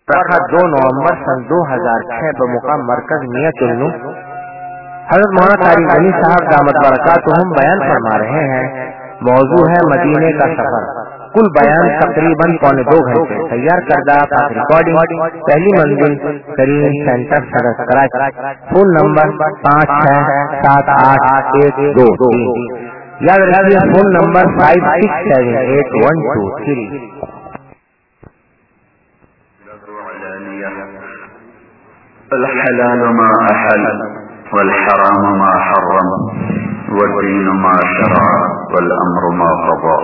رکھا 2 نومبر سن 2006 بمقام مرکز میت النور۔ حضرت مولانا طارق غنی صاحب دامت برکاتہم بیان فرما رہے ہیں۔ موضوع ہے مدینے کا سفر۔ کل بیان تقریباً 1.25 گھنٹے۔ تیار کردہ خاص ریکارڈنگ پہلی منزل کریم سینٹر سرحد کراچی۔ Phone number 56788123۔ یاد رکھیے فون نمبر 56788123۔ الحلال ما أحل والحرام ما حرم والدين ما شرع والأمر ما قضى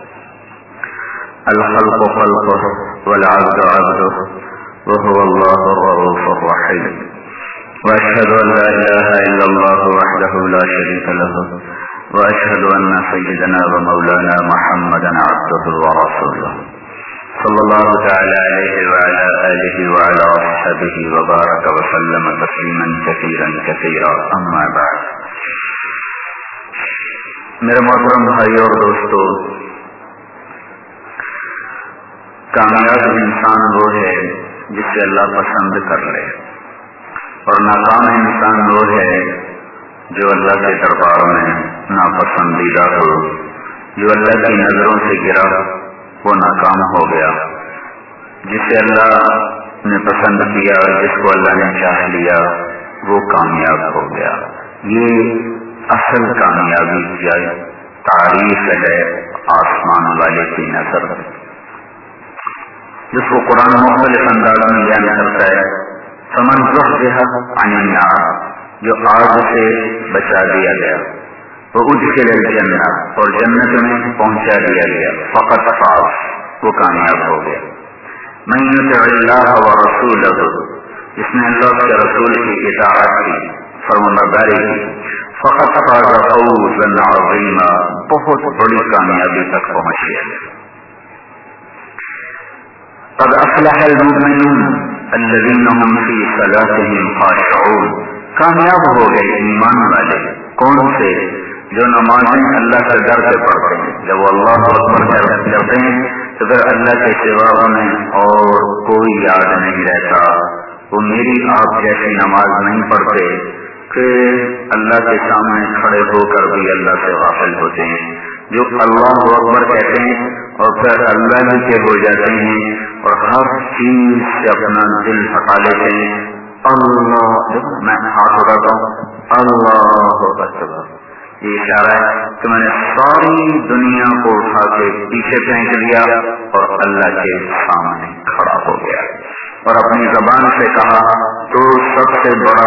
الخلق خلقه والعبد عبده وهو الله الرؤوف الرحيم وأشهد أن لا إله إلا الله وحده لا شريك له وأشهد أن سيدنا ومولانا محمدا عبده ورسوله صلى الله تعالى عليه وعلى آله وعلى أصحابه وبارك وسلم تسليما كثيرا كثيرا أما بعد۔ میرے محترم بھائی اور دوستو، کامیاب انسان وہ ہے جسے اللہ پسند کر لے، اور ناکام انسان وہ ہے جو اللہ کے دربار میں ناپسندیدہ ہو، جو اللہ کی نظروں سے گرا وہ ناکام ہو گیا۔ جسے اللہ نے پسند کیا، جس کو اللہ نے چاہ لیا، وہ کامیاب ہو گیا۔ یہ اصل کامیابی کی تعریف ہے آسمان والے کی نظر، جس کو قرآن مختلف انداز میں بیان کرتا ہے۔ فمن زحزح عن النار، جو آگ سے بچا دیا گیا، وہ ادخل الجنہ، اور جنت میں پہنچا دیا گیا، فقط فاز، وہ کامیاب ہو گیا۔ من یطع اللہ ورسولہ، جس نے اللہ کے رسول کی اطاعت کی، فرمانبرداری کی، فقط فاز فوزا عظیما، بہت بڑی کامیابی تک پہنچ گیا۔ قد افلح المؤمنون الذین هم فی صلاتهم خاشعون، کامیاب ہو گئے ایمان والے، کون سے؟ جو نمازیں اللہ سے ڈر کے پڑھتے ہیں۔ جب وہ اللہ اکبر کرتے ہیں تو پھر اللہ کے سوا انہیں اور کوئی یاد نہیں رہتا۔ وہ میری آپ جیسی نماز نہیں پڑھتے کہ اللہ کے سامنے کھڑے ہو کر بھی اللہ سے غافل ہوتے ہیں۔ جو اللہ اکبر کہتے ہیں اور پھر اللہ ہی کے ہو جاتے ہیں اور ہر چیز سے اپنا دل ہٹا لیتے ہیں۔ اللہ، میں ہاتھ اٹھاتا ہوں، اللہ اکبر، یہ اشارہ ہے کہ میں نے ساری دنیا کو اٹھا کے پیچھے پھینک دیا اور اللہ کے سامنے کھڑا ہو گیا، اور اپنی زبان سے کہا تو سب سے بڑا،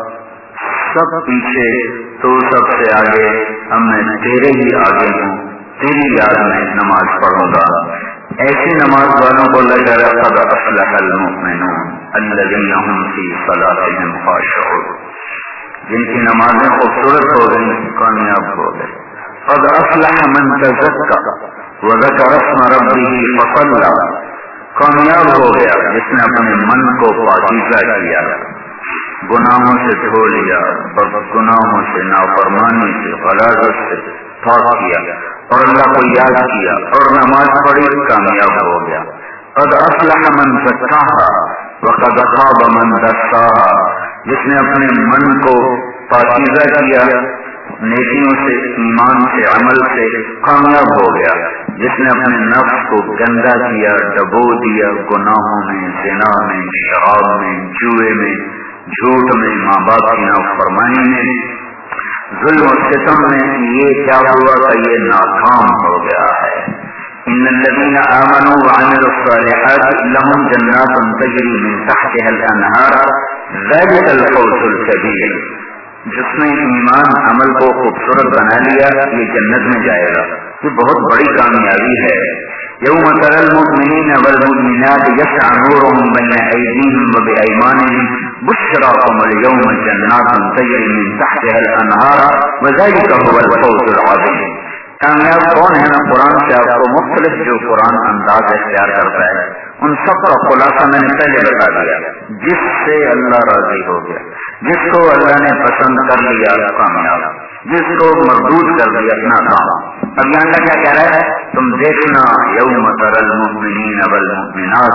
سب پیچھے تو سب سے آگے، اب میں تیرے ہی آگے ہوں، تیری یاد میں نماز پڑھوں گا۔ ایسی نماز والوں کو اللہ کہہ رہا قد افلح المؤمنون الذین هم فی صلاتهم خاشعون، جن کی نمازیں خوبصورت ہو گئی، کامیاب ہو گئے۔ قد افلح من تزکا وذکر اسم ربہ فصلی، کامیاب ہو گیا جس نے اپنے من کو پاکیزہ کیا، گناہوں سے دھو لیا، گناہوں سے، نافرمانی سے، غلاظت سے پاک کیا، اور اللہ کو یاد کیا اور نماز پڑھی، کامیاب ہو گیا۔ قد افلح من زکاہا وقد خاب من دساہا، جس نے اپنے من کو پاکیزہ کیا، نیکیوں سے، ایمان سے، عمل سے، کامیاب ہو گیا۔ جس نے اپنے نفس کو گندا کیا، ڈبو دیا گناہوں میں، زنا میں، شراب میں، جوئے میں، جھوٹ میں، ماں باپ کی نافرمانی میں، ظلم و ستم میں، یہ کیا ہوا کہ یہ ناکام ہو گیا ہے۔ ان الذين آمنوا وعملوا الصالحات لهم جنات تجري من تحتها الانهار ذلك الفوز الكبير، جس نے ایمان عمل کو خوبصورت بنا لیا یہ جنت میں جائے گا، یہ بہت بڑی کامیابی ہے۔ یوم تری المؤمنین والمؤمنات یسعی نورهم بین ایدیہم وبایمانہم بشراکم اليوم جنات تجری من تحتها الانہار وذلک هو الفوز العظیم۔ کامیاب کون ہے؟ نا قرآن سے آپ کو مختلف جو قرآن انداز اختیار کرتا ہے ان سب کا خلاصہ میں نے پہلے بتا دیا۔ جس سے اللہ راضی ہو گیا، جس کو اللہ نے پسند کر لیا کامیاب، جس کو مردود کر دیا ناکام۔ اب یہاں کا کیا کہہ رہا ہے؟ تم دیکھنا یوم تری المؤمنین والمؤمنات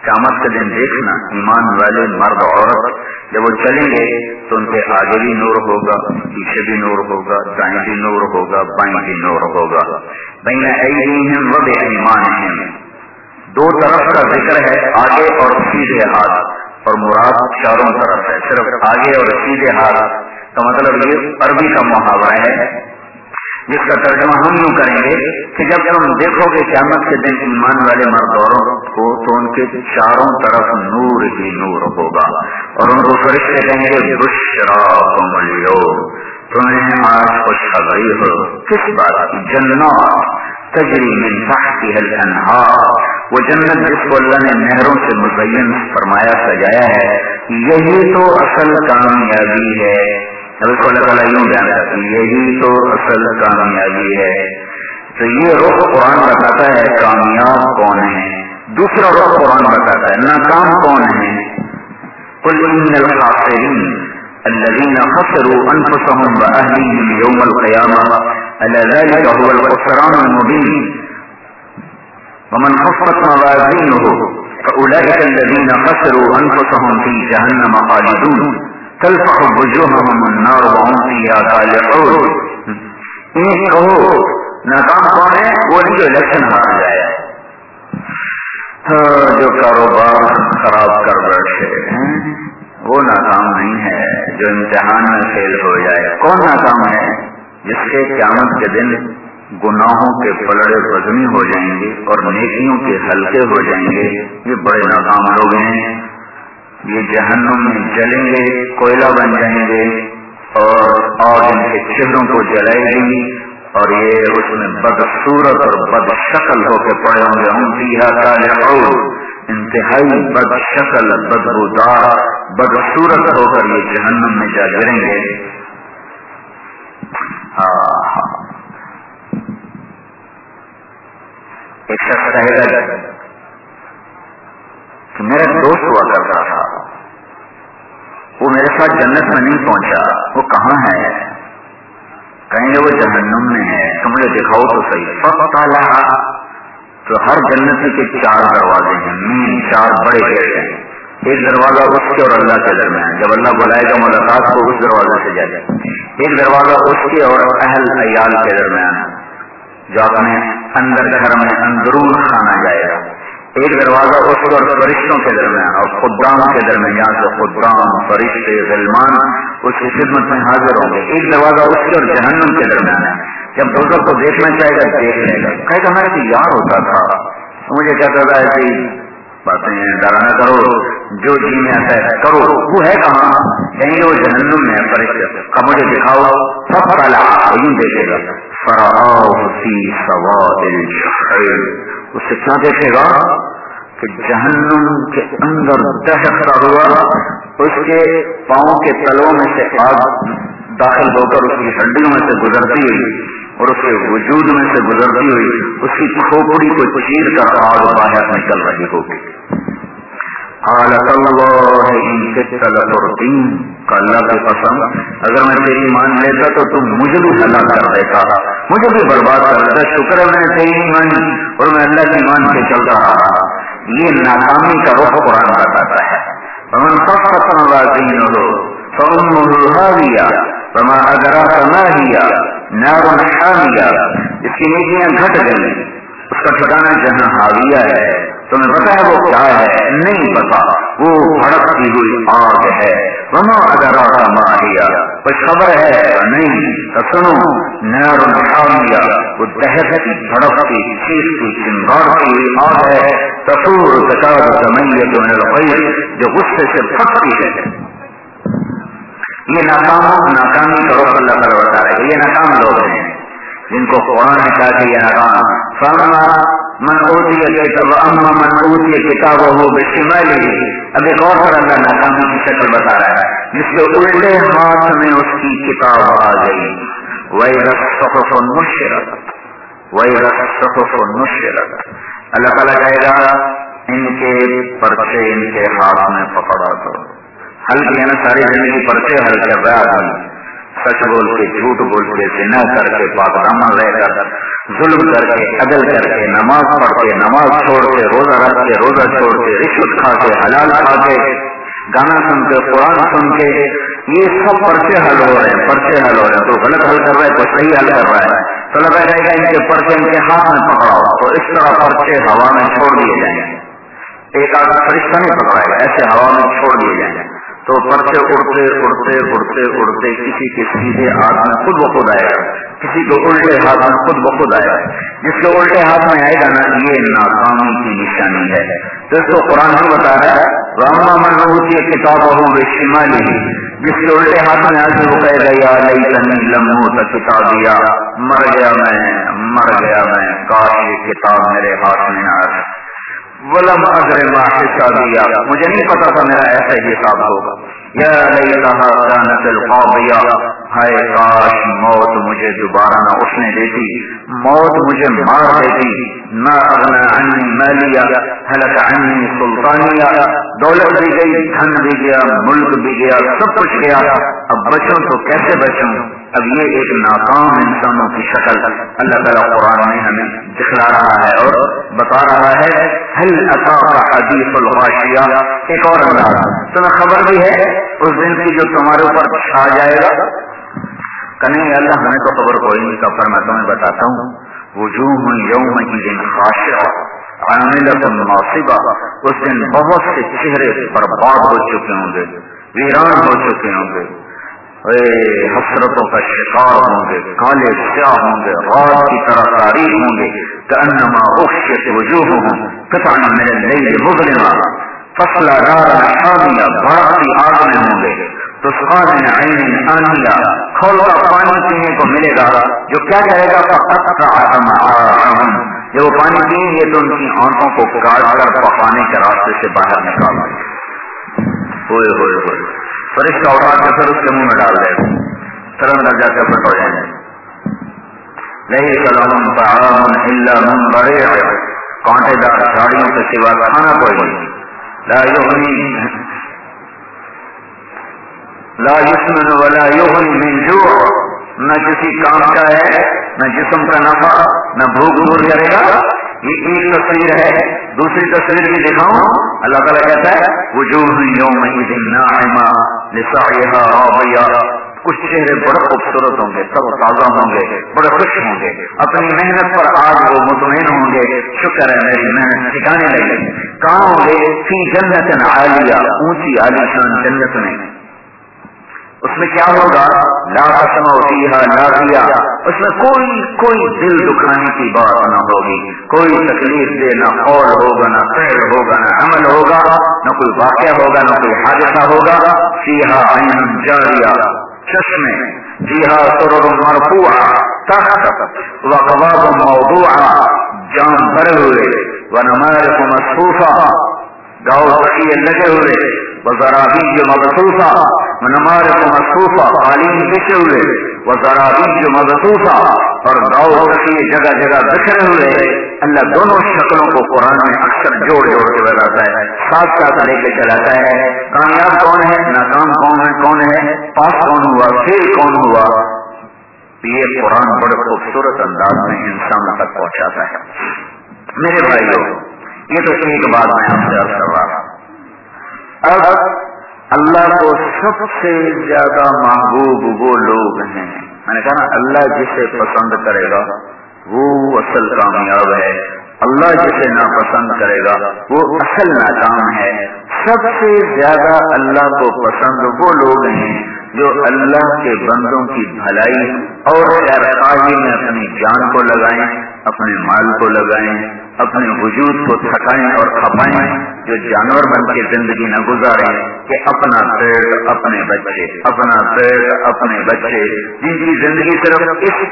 قیامت کے دن دیکھنا ایمان والے مرد عورت جب وہ چلیں گے تو ان کے آگے بھی نور ہوگا، پیچھے بھی نور ہوگا، دائیں بھی نور ہوگا، بائیں بھی نور ہوگا۔ بین ایدیہم و بایمانہم، دو طرف کا ذکر ہے، آگے اور سیدھے ہاتھ، اور مراد چاروں طرف ہے۔ صرف آگے اور سیدھے ہاتھ کا مطلب یہ عربی کا محاورہ ہے جس کا ترجمہ ہم یوں کریں گے کہ جب تم دیکھو گے قیامت کے دن ایمان والے مرد عورتوں کو تو ان کے چاروں طرف نور ہی نور ہوگا، اور ان کو فرشتے کہیں گے بشراکم اليوم، تمہیں آج خوشخبری ہو، کس بات کی؟ جنات تجری من تحتها الانہار، وہ جنت جس کو اللہ نے نہروں سے مزین فرمایا سجایا ہے، یہی تو اصل کامیابی ہے۔ اب اس کو اللہ تعالیٰ یوں بیان کرتے ہیں یہی تو اصل کامیابی ہے۔ تو یہ رخ قرآن بتاتا ہے کامیاب کون ہے، دوسرا رخ قرآن بتاتا ہے ناکام کون ہے۔ قل ان الخاسرین الذین خسروا انفسهم واہلیہم یوم القیامہ الا ذلک هو الخسران المبین ومن خفت موازینہ فاولئک الذین خسروا انفسهم فی جہنم خالدون تلفح وجوہہم النار وہم فیہا کالحون۔ انہیں کہو ناکام کون ہے؟ وہ نہیں جو الیکشن ہار جائے، جو کاروبار خراب کر بیٹھے وہ ناکام نہیں ہے، جو امتحان میں فیل ہو جائے۔ کون ناکام ہے؟ جس کے قیامت کے دن گناہوں کے پلڑے وزنی ہو جائیں گے اور نیکیوں کے ہلکے ہو جائیں گے، یہ بڑے ناکام لوگ ہیں۔ یہ جہنم میں جلیں گے، کوئلہ بن جائیں گے، اور آگ ان کے چہروں کو جلائے گی، اور یہ اس میں بدصورت اور بد شکل ہو کے پڑے ہوں گے۔ ہم فیہا کالحون، انتہائی بد شکل، بدبودار، بدصورت ہو کر یہ جہنم میں جا گریں گے۔ ایک شخص کہے گا کہ میرا دوست ہوا کرتا تھا، وہ میرے ساتھ جنت میں نہیں پہنچا، وہ کہاں ہے؟ کہیں گے وہ جہنم میں ہے، تو مجھے دکھاؤ تو صحیح۔ فطلع، تو ہر جنتی کے چار دروازے ہیں، چار بڑے گیٹ ہیں، ایک دروازہ اس کے اور اللہ کے درمیان، جب اللہ بلائے گا ملاقات کو اس دروازے سے جائے گا۔ ایک دروازہ اس کے اور اہل عیال کے درمیان، جو اپنے اندر گھر میں اندرون کھانا جائے گا۔ ایک دروازہ اس کے اور فرشتوں کے درمیان اور خدام کے درمیان، یہاں سے خدام فرشتے غلمان اس کی خدمت میں حاضر ہوں گے۔ ایک دروازہ اس کے اور جہنم کے درمیان ہے، جب دوسروں کو دیکھنا چاہے گا دیکھ لے گا، کہے گا میں تو یار ہوتا تھا، مجھے کہتا تھا ایسی باتیں ڈرا نہ کرو، جو جی میں آتا ہے کرو، وہ ہے کہاں؟ کہیں گے وہ جہنم میں ہے، فرشتے کا مجھے دکھاؤ۔ فطلع، یوں دیکھے گا، فرآہ فی سواد الجحیم، اس سے کیا دیکھے گا کہ جہنم کے اندر دہتا ہوا اس کے پاؤں کے تلوں میں سے آگ داخل ہو کر اس کی ہڈیوں میں سے گزرتی ہوئی اور اس کے وجود میں سے گزرتی ہوئی اس کی کھوپڑی کو چیر کر آگ باہر نکل رہی ہوگی۔ قالت اللہ ان کدت لتردین، کہ اللہ کی قسم اگر میں تیری ایمان لیتا تو تم مجھے بھی ہلاک کر دیتا، مجھے بھی برباد کر دیتا۔ شکر ہے میں تیری ایمان اور میں اللہ کی ایمان سے چلتا رہا۔ یہ ناکامی کا رخ قرآن بتاتا ہے۔ ومن خفت موازینہ فأمہ ہاویہ وما ادراک ما ہی نار حامیہ، اس کی نیکیاں گھٹ گئی، اس کا ٹھکانہ جہاں حاویہ ہے، تمہیں پتا ہے وہ کیا ہے؟ نہیں پتا، وہ بھڑکتی ہوئی آگ ہے۔ وما ادراک ما ہی، کچھ خبر ہے نہیں تو سنو، نار حامیہ، وہ دہتی بھڑکتی چیختی چنگارتی ہوئی آگ ہے، تفور تکاد تمیز من الغیظ، جو غصے سے پھٹتی ہے۔ یہ ناکامی کا رخ اللہ تعالیٰ بتا رہے ہیں۔ یہ ناکام لوگ ہیں جن کو قرآن نے کہا کہ یہ ناکام، فاما من اوتی کتاب اما من اوتی کتابہ بشمالہ، اب ایک اور پر اللہ ناکامی کی شکل بتا رہا ہے، جس کے الٹے ہاتھ میں اس کی کتاب آ گئی۔ وَإِذَا الصُّحُفُ نُشِّرَتْ وَإِذَا الصُّحُفُ نُشِّرَتْ، اللہ تعالیٰ کہے گا ان کے پرچے ان کے ہاتھ میں پکڑا کرو۔ حل کیا نا، ساری زندگی پرچے حل کر رہا آدمی، سچ بول کے، جھوٹ بول کے، زنا کر کے، پاک دامن رہ کر، ظلم کر کے، عدل کر کے، نماز پڑھ کے، نماز چھوڑ کے، روزہ رکھ کے, روزہ چھوڑ کے, رشوت کھا کے, حلال کھا کے, گانا سن کے, قرآن سن کے, یہ سب پرچے حل ہو رہے ہیں, پرچے حل ہو رہے ہیں. تو غلط حل کر رہا ہے تو صحیح حل کر رہا ہے. تو لگا جائے گا ان کے پرچے ان کے ہاتھ میں پکڑاؤ, تو اس طرح پرچے ہوا میں چھوڑ دیے جائیں گے. ایک آدھ فرشتہ نہیں پکڑائے گا, ایسے ہوا میں چھوڑ دیے جائیں گے. تو پرچے اڑتے اڑتے اڑتے اڑتے کسی کے سیدھے ہاتھ میں خود بخود آئے گا, کسی کو الٹے ہاتھ میں خود بخود آئے گا. جس کے الٹے ہاتھ میں آئے گا نا, یہ ناکامی کی نشانی ہے. تو اس کو قرآن بھی بتا رہا ہے, واما من اوتی کتابہ بشمالہ, جس کے الٹے ہاتھ میں آج وہ کہے گا یا لیتنی لم اوت کتابیا, مر گیا میں, کاش یہ کتاب میرے ہاتھ میں نہ آئے. ولم ادر ما حسابیا, مجھے نہیں پتا تھا میرا ایسا ہی حساب ہوگا. یا لیتہا کانت القاضیہ, ہائے کاش موت مجھے دوبارہ نہ اٹھنے دیتی, موت مجھے مار دیتی. ما اغنی عنی مالیہ ہلک عنی سلطانیہ, دولت بھی گئی, دھن بھی گیا, ملک بھی گیا, سب کچھ گیا, اب بچوں تو کیسے بچوں. اب یہ ایک ناکام انسانوں کی شکل اللہ تعالیٰ قرآن میں ہمیں دکھلا رہا ہے اور بتا رہا ہے. هل اتاک حدیث الغاشیہ, ایک اور انداز تمہیں خبر بھی ہے اس دن کی جو تمہارے اوپر چھا جائے گا. کہیں اللہ ہمیں تو خبر کوئی نہیں کا, پر میں تمہیں بتاتا ہوں. وجوہ یومئذ خاشعہ عاملۃ ناصبہ, اس دن بہت سے چہرے برباد ہو چکے ہوں گے, ویران ہو چکے ہوں گے, حسرتوں کا شکار ہوں گے, کالے سیاہ ہوں گے, رات کی طرح تاریک ہوں گے. کأنما اغشیت وجوہہم قطعا من اللیل مظلما فصلا نارا حامیہ, بھڑکتی آگ میں ہوں گے. تسقا من عین آنیہ, کھولتا پانی پینے کو ملے گا جو کیا کہے گا فقطع امعاءہم, جب وہ پانی پئیں گے تو ان کی آنکھوں کو کاٹ کر پخانے کے راستے سے باہر نکال دیں. ہوئے ہوئے ہوئے, فرشتہ اٹھا کے پھر اس کے منہ میں ڈال دے گا, پھر اندر جا کے پھٹ ہو جائیں گے. لیس لہم طعام الا من ضریع, کانٹے دار جھاڑیوں کے سوا کھانا کوئی نہیں. لا یسمن ولا یغنی من جوع, نہ کسی کام کا ہے, نہ جسم کا نفع, نہ بھوک دور کرے گا. یہ ایک تصویر ہے. دوسری تصویر بھی دکھاؤں, اللہ تعالیٰ کہتا ہے وجوہ یومئذ ناعمہ لسعیہا راضیہ, کچھ چہرے بڑے خوبصورت ہوں گے, تر و تازہ ہوں گے, بڑے خوش ہوں گے, اپنی محنت پر آج وہ مطمئن ہوں گے, شکر ہے میری محنت ٹھکانے لگی. کہاں ہوں گے؟ فی جنت عالیہ, اونچی عالیشان جنت میں. اس میں کیا ہوگا؟ لا تسمع فیہا لاغیہ, اس میں کوئی دل دکھانے کی بات نہ ہوگی, کوئی تکلیف دے نہ قول ہوگا, نہ فعل ہوگا, نہ عمل ہوگا, نہ کوئی واقعہ ہوگا, نہ کوئی حادثہ ہوگا. فیہا عین جاریہ, چشمے, فیہا سرر مرفوعہ تحت وکواب موضوعہ, جام بھرے ہوئے, ونمارق مصفوفہ, گاؤ تکیے لگے ہوئے, وزرابی مبثوثہ, ونمارق مصفوفہ, قالین بچھے ہوئے, وزرابی مبثوثہ, اور گاؤ تکیے جگہ جگہ بکھرے ہوئے. اللہ دونوں شکلوں کو قرآن میں اکثر جوڑ کے بتاتا ہے, ساتھ ساتھ لے کے چلاتا ہے. کامیاب کون ہے, ناکام کون ہے, پاس کون ہوا, فیل کون ہوا. یہ قرآن بڑے خوبصورت انداز میں انسان تک پہنچاتا ہے. میرے بھائیوں, یہ تو ایک بات میں آپ سے عرض کر رہا ہوں. اب اللہ کو سب سے زیادہ محبوب وہ لوگ ہیں, میں نے کہا نا, اللہ جسے پسند کرے گا وہ اصل کامیاب ہے, اللہ جسے ناپسند کرے گا وہ اصل ناکام ہے. سب سے زیادہ اللہ کو پسند وہ لوگ ہیں جو اللہ کے بندوں کی بھلائی اور خیرخواہی میں اپنی جان کو لگائیں, اپنے مال کو لگائیں, اپنے وجود کو تھکائیں اور کھپائیں, جو جانور بن کے زندگی نہ گزاریں کہ اپنا پیٹ اپنے بچے, اپنا پیٹ اپنے بچے, جن کی زندگی صرف اس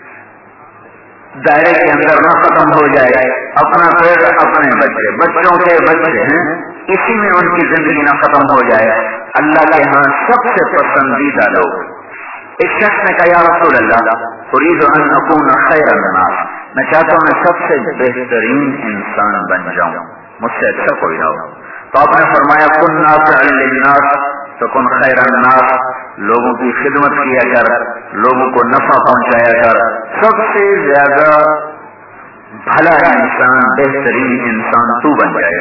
دائرے کے اندر نہ ختم ہو جائے, اپنا پیٹ اپنے بچے, بچوں کے بچے ہیں, اسی میں ان کی زندگی نہ ختم ہو جائے. اللہ کے ہاں سب سے پسندیدہ لوگ. ایک شخص نے کہا یا رسول اللہ اريد ان اكون خیر الناس, میں چاہتا ہوں میں سب سے بہترین انسان بن جاؤں, مجھ سے اچھا کوئی نہ ہو. تو آپ نے فرمایا کن نافعا للناس تکن خیر الناس, لوگوں کی خدمت کیا کر, لوگوں کو نفع پہنچایا کر. سب سے زیادہ بھلا انسان بہترین انسان تو بن جائے.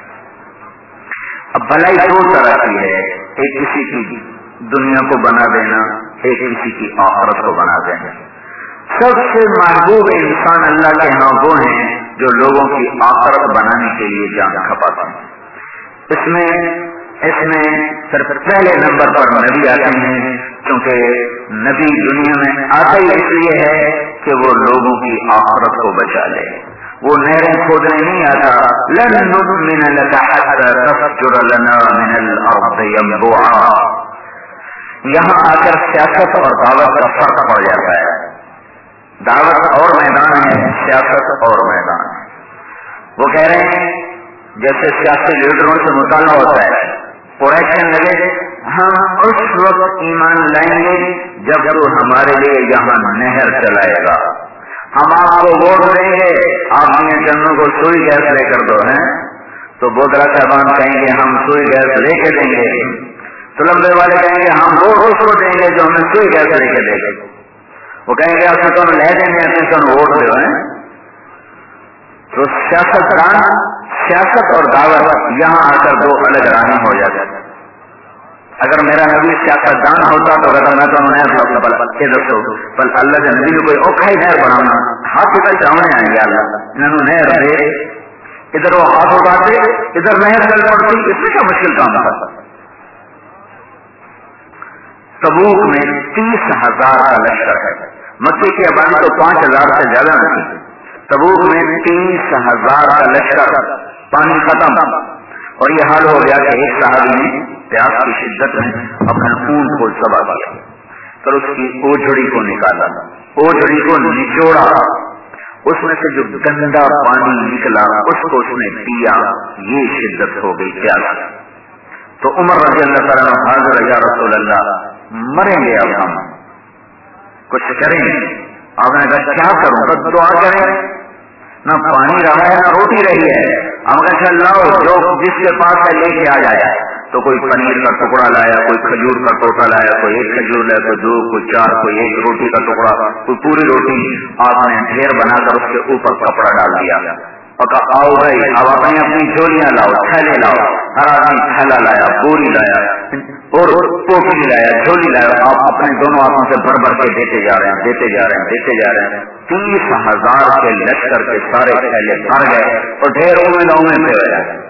اب بھلائی دو طرح کی ہے، ایک کسی کی دنیا کو بنا دینا، ایک کسی کی آخرت کو بنا دینا. سب سے محبوب انسان اللہ کے ہاں وہ ہیں جو لوگوں کی آخرت بنانے کے لیے جان کھپاتے ہیں. اس میں صرف پہلے نمبر پر نبی آتے ہیں، کیونکہ نبی دنیا میں آتا ہی اس لیے ہے کہ وہ لوگوں کی آخرت کو بچا لے. وہ نہریں کھودنے نہیں آتا. لن نؤمن لك حتى تفجر لنا من الارض ينبوعا. یہاں آ کر سیاست اور دعوت کا فرق پڑ جاتا ہے. دعوت اور میدان ہے، سیاست اور میدان ہے. وہ کہہ رہے ہیں جیسے سیاسی لیڈروں سے مطالعہ ہوتا ہے، قریشن لگے ہم اس وقت ایمان لائیں گے جب وہ ہمارے لیے یہاں نہر چلائے گا. ہم آپ کو ووٹ دیں گے، آپ اپنے چنوں کو سوئی گیس لے کر دو ہیں تو بودرا صاحبان کہیں گے ہم سوئی گیس لے کے دیں گے. تو لمبے والے کہیں گے ہم ووٹ اس کو دیں گے جو ہمیں سوئی گیس لے کے دے گے. وہ کہیں گے آپ تو لے دیں گے اپنے تو ووٹ دے رہے ہیں. تو سیاست اور دعوت یہاں آ کر دو الگ راہیں ہو جاتے. اگر میرا نبی سیاست دان ہوتا تو اگر میں تو بل اللہ کے نبی کو کوئی اوکھا ہی نہر بنانا، ہاتھ ادھر سامنے آئیں گے اللہ انہوں نے نہر دے، ادھر وہ ہاتھ اٹھاتے ادھر نہر چل پڑتی. اس میں کیا مشکل کام تھا؟ تبوک میں 30,000 کا لشکر ہے. مکے کی آبادی تو 5,000 سے زیادہ نہیں. تبوک میں 30,000 کا لشکر، پانی ختم، اور یہ حال ہو گیا کہ ایک صحابی نے پیاس کی شدت میں اپنے اونٹ کو ذبح کیا، پھر اس کی اوجھڑی کو نکالا، اوجھڑی کو نچوڑا، اس میں سے جو گندا پانی نکلا اس کو اس نے پیا. یہ شدت ہو گئی پیاس. تو عمر رضی اللہ تعالیٰ حاضر یا رسول اللہ مریں گے اب ہم، کچھ کریں. آپ نے کہا کیا کروں؟ بس دعا کریں. نہ پانی رہا ہے نہ روٹی رہی ہے. ہم کہا لاؤ جو جس کے پاس ہے لے کے آ جائے. تو کوئی پنیر کا ٹکڑا لایا، کوئی کھجور کا ٹوٹا لایا، کوئی ایک کھجور لایا، کوئی 2، کوئی 4، کوئی ایک روٹی کا ٹکڑا، کوئی پوری روٹی. آپ نے ڈھیر بنا کر اس کے اوپر کپڑا ڈال دیا اور کہا آؤ بھائی اب اپنی جولیاں لاؤ، تھیلے لاؤ. ہر آدمی تھیلا لایا، بوری لایا اور ٹوپی لایا، جھولی لایا. آپ اپنے دونوں ہاتھوں سے بھر بھر کے دیتے جا رہے ہیں. 30,000 کے لشکر کے سارے تھیلے بھر گئے اور ڈھیر امید سے ہو جائے.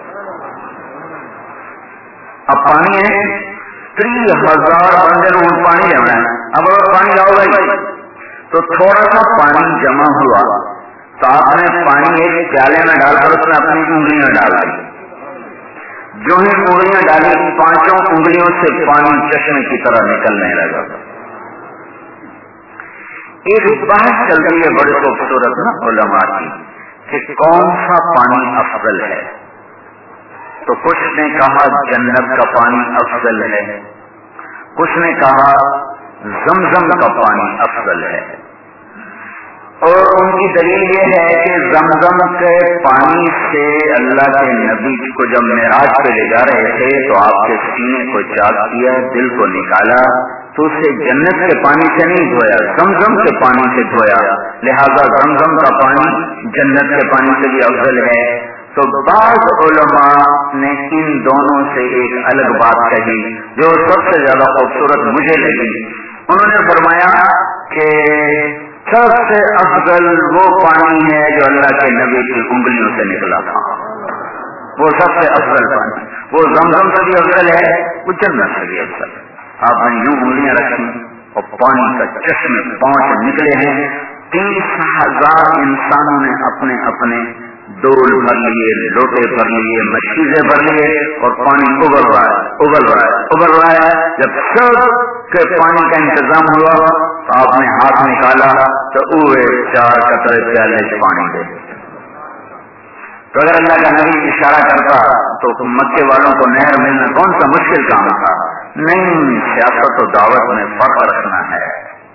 اب پانی ہے 30,000 بندے نے پانی لینا ہے. اب اگر پانی لاؤ بھائی تو تھوڑا سا پانی جمع ہوا تو آپ نے پانی ایک پیالے میں ڈال کر اس میں اپنی انگلیاں ڈال دی. جو ہی انگلیاں ڈالی 5 انگلیوں سے پانی چشمے کی طرح نکلنے لگا. ایک بات چل رہی ہے بڑی خوبصورت نا علماء کی کہ کون سا پانی افضل ہے. تو کچھ نے کہا جنت کا پانی افضل ہے، کچھ نے کہا زمزم کا پانی افضل ہے. اور ان کی دلیل یہ ہے کہ زمزم کے پانی سے اللہ کے نبی کو جب معراج پہ لے جا رہے تھے تو آپ کے سینے کو چاک کیا، دل کو نکالا تو اسے جنت کے پانی سے نہیں دھویا، زمزم کے پانی سے دھویا. لہذا زمزم کا پانی جنت کے پانی سے بھی افضل ہے. تو بعض علماء نے ان دونوں سے ایک الگ بات کہی جو سب سے زیادہ خوبصورت مجھے لگی. انہوں نے فرمایا کہ سب سے افضل وہ پانی ہے جو اللہ کے نبی کی انگلیوں سے نکلا تھا، وہ سب سے افضل پانی. وہ زمزم سے بھی افضل ہے، وہ جنت سے بھی افضل ہے. آپ نے یوں انگلیاں رکھی اور پانی کا چشمے 5 نکلے ہیں. 30,000 انسانوں نے اپنے اپنے ڈول بھر لیے، لوٹے بھر لیے، مشکیزیں بھر لیے اور پانی ابل رہا ہے. جب سب کے پانی کا انتظام ہوا تو آپ نے ہاتھ نکالا تو 4 قطرے پیالے سے پانی دے. تو اگر اللہ کا نبی اشارہ کرتا تو مکے والوں کو نہر ملنا کون سا مشکل کام تھا؟ نہیں، سیاست و دعوت میں فرق رکھنا ہے.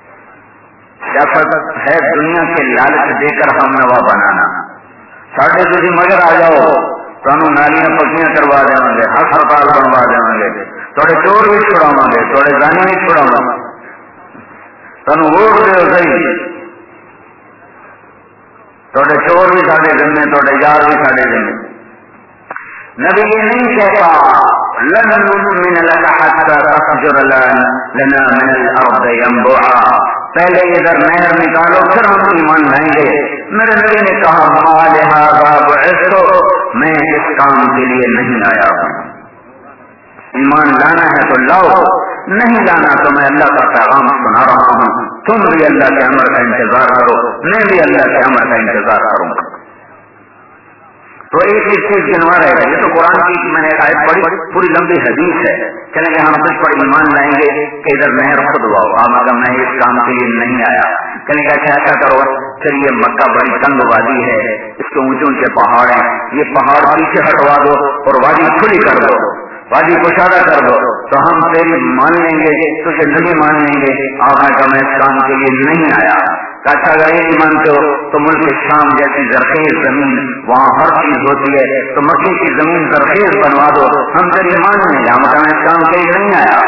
سیاست ہے دنیا کے لالچ دے کر ہم نوا بنانا. ساڑھے تھی مگر آ جاؤ تو نالیاں پکیاں کروا دیں گے، ہسپتال بنوا دیں گے، تھوڑے چور بھی چھڑاوا گے، تھوڑے گانے بھی چھڑاوا گے، تمہیں ووٹ دے صحیح. تھوڑے چور بھی ساڈے ذمے، تھوڑے یار بھی ساڈے ذمے. نبی یہ نہیں کہتا لن نؤمن لك حتى تفجر لنا من الارض ينبوعا، پہلے ادھر نہر نکالو پھر ہم ایمان لائیں گے. میرے نبی نے کہا ما لهذا بعثت، میں اس کام کے لیے نہیں آیا ہوں. ایمان لانا ہے تو لاؤ، نہیں لانا تو میں اللہ کا پیغام سنا رہا ہوں. تم بھی اللہ کے امر کا انتظار کرو، میں بھی اللہ کے امر کا انتظار کروں گا. تو ایک ایک چیز گنوا رہے گا. یہ تو قرآن کی میں نے آیت پڑھی، پوری لمبی حدیث ہے. چلیں گے ہم کچھ پر ایمان لائیں گے کہ ادھر نہر خود ہواؤ. آپ اگر میں اس کام کے لیے نہیں آیا، چلیں گے اچھا ایسا کرو، چلیے مکہ بڑی تنگ وادی ہے، اس کے اونچے اونچے پہاڑ ہیں، یہ پہاڑ پیچھے ہٹوا دو اور وادی کھلی کر دو، وادی کشادہ کر دو تو ہم تیری مان لیں گے، تجھے نہیں مان لیں گے. آپ نے کہا میں اس کام کے لیے نہیں آیا. اچھا اگر یہ نہیں مانتے ہو تو ملک شام جیسی زرخیز زمین، وہاں ہر چیز ہوتی ہے، تو مکے کی زمین زرخیز بنوا دو، ہم تیری مان لیں گے. ہم کہا میں اس کام کے لیے نہیں آیا.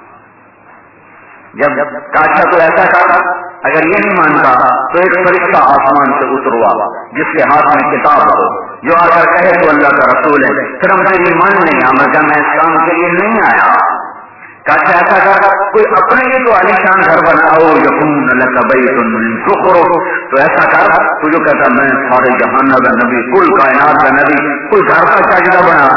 جب اچھا تو ایسا کہا اگر یہ نہیں مانتا تو ایک فرشتہ آسمان سے اتروا جس کے ہاتھ میں کتاب ہو، جو آ کر کہے تو اللہ کا رسول ہے، پھر ہم تیری مان لیں گے. ہم کہا میں اس کام کے لیے نہیں آیا. کہا ایسا کر کوئی اپنے لیے تو عالیشان گھر بناؤ، یکون لک بیت من زخرف، تو ایسا کر تو جو کہتا میں سارے جہان کا نبی، کل کائنات کا نبی، کوئی گھر کا چاہیے بنا.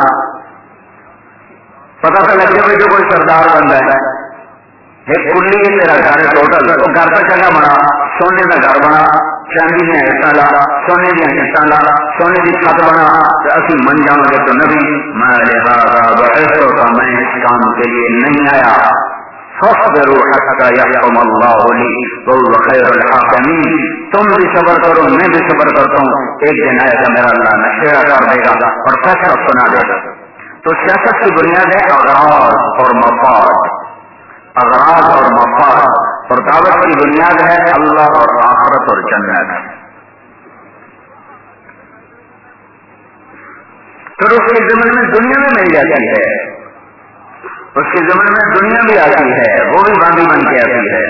پتا تو لگے بھائی جو کوئی سردار بنتا ہے، ایک کلی ہے تیرا گھر ٹوٹل، تو گھر کا چنگا بنا، سونے کا گھر بنا، چاندی دیا حصہ لا، سونے دیا حصہ لا، سونے کی چھت بنا، اسی من جاؤں گے تو نبی میں لہذا بعثت، میں اس کام کے لیے نہیں آیا. فاصبروا حتى يحكم الله لي وهو خير الحاكمين، تم بھی صبر کرو میں بھی صبر کرتا ہوں، ایک دن آئے گا میرا اللہ نشیرہ کر دے گا اور فیصلہ سنا دے گا. تو سیاست کی بنیاد ہے اغراض اور مفاد، اغراض اور مفاد، اور دعوت کی بنیاد ہے اللہ اور آخرت اور جنت. پھر اس کے ضمن میں دنیا میں مل جاتی ہے، اس کے ضمن میں دنیا بھی آتی ہے، وہ بھی باندھی بن کے آتی ہے.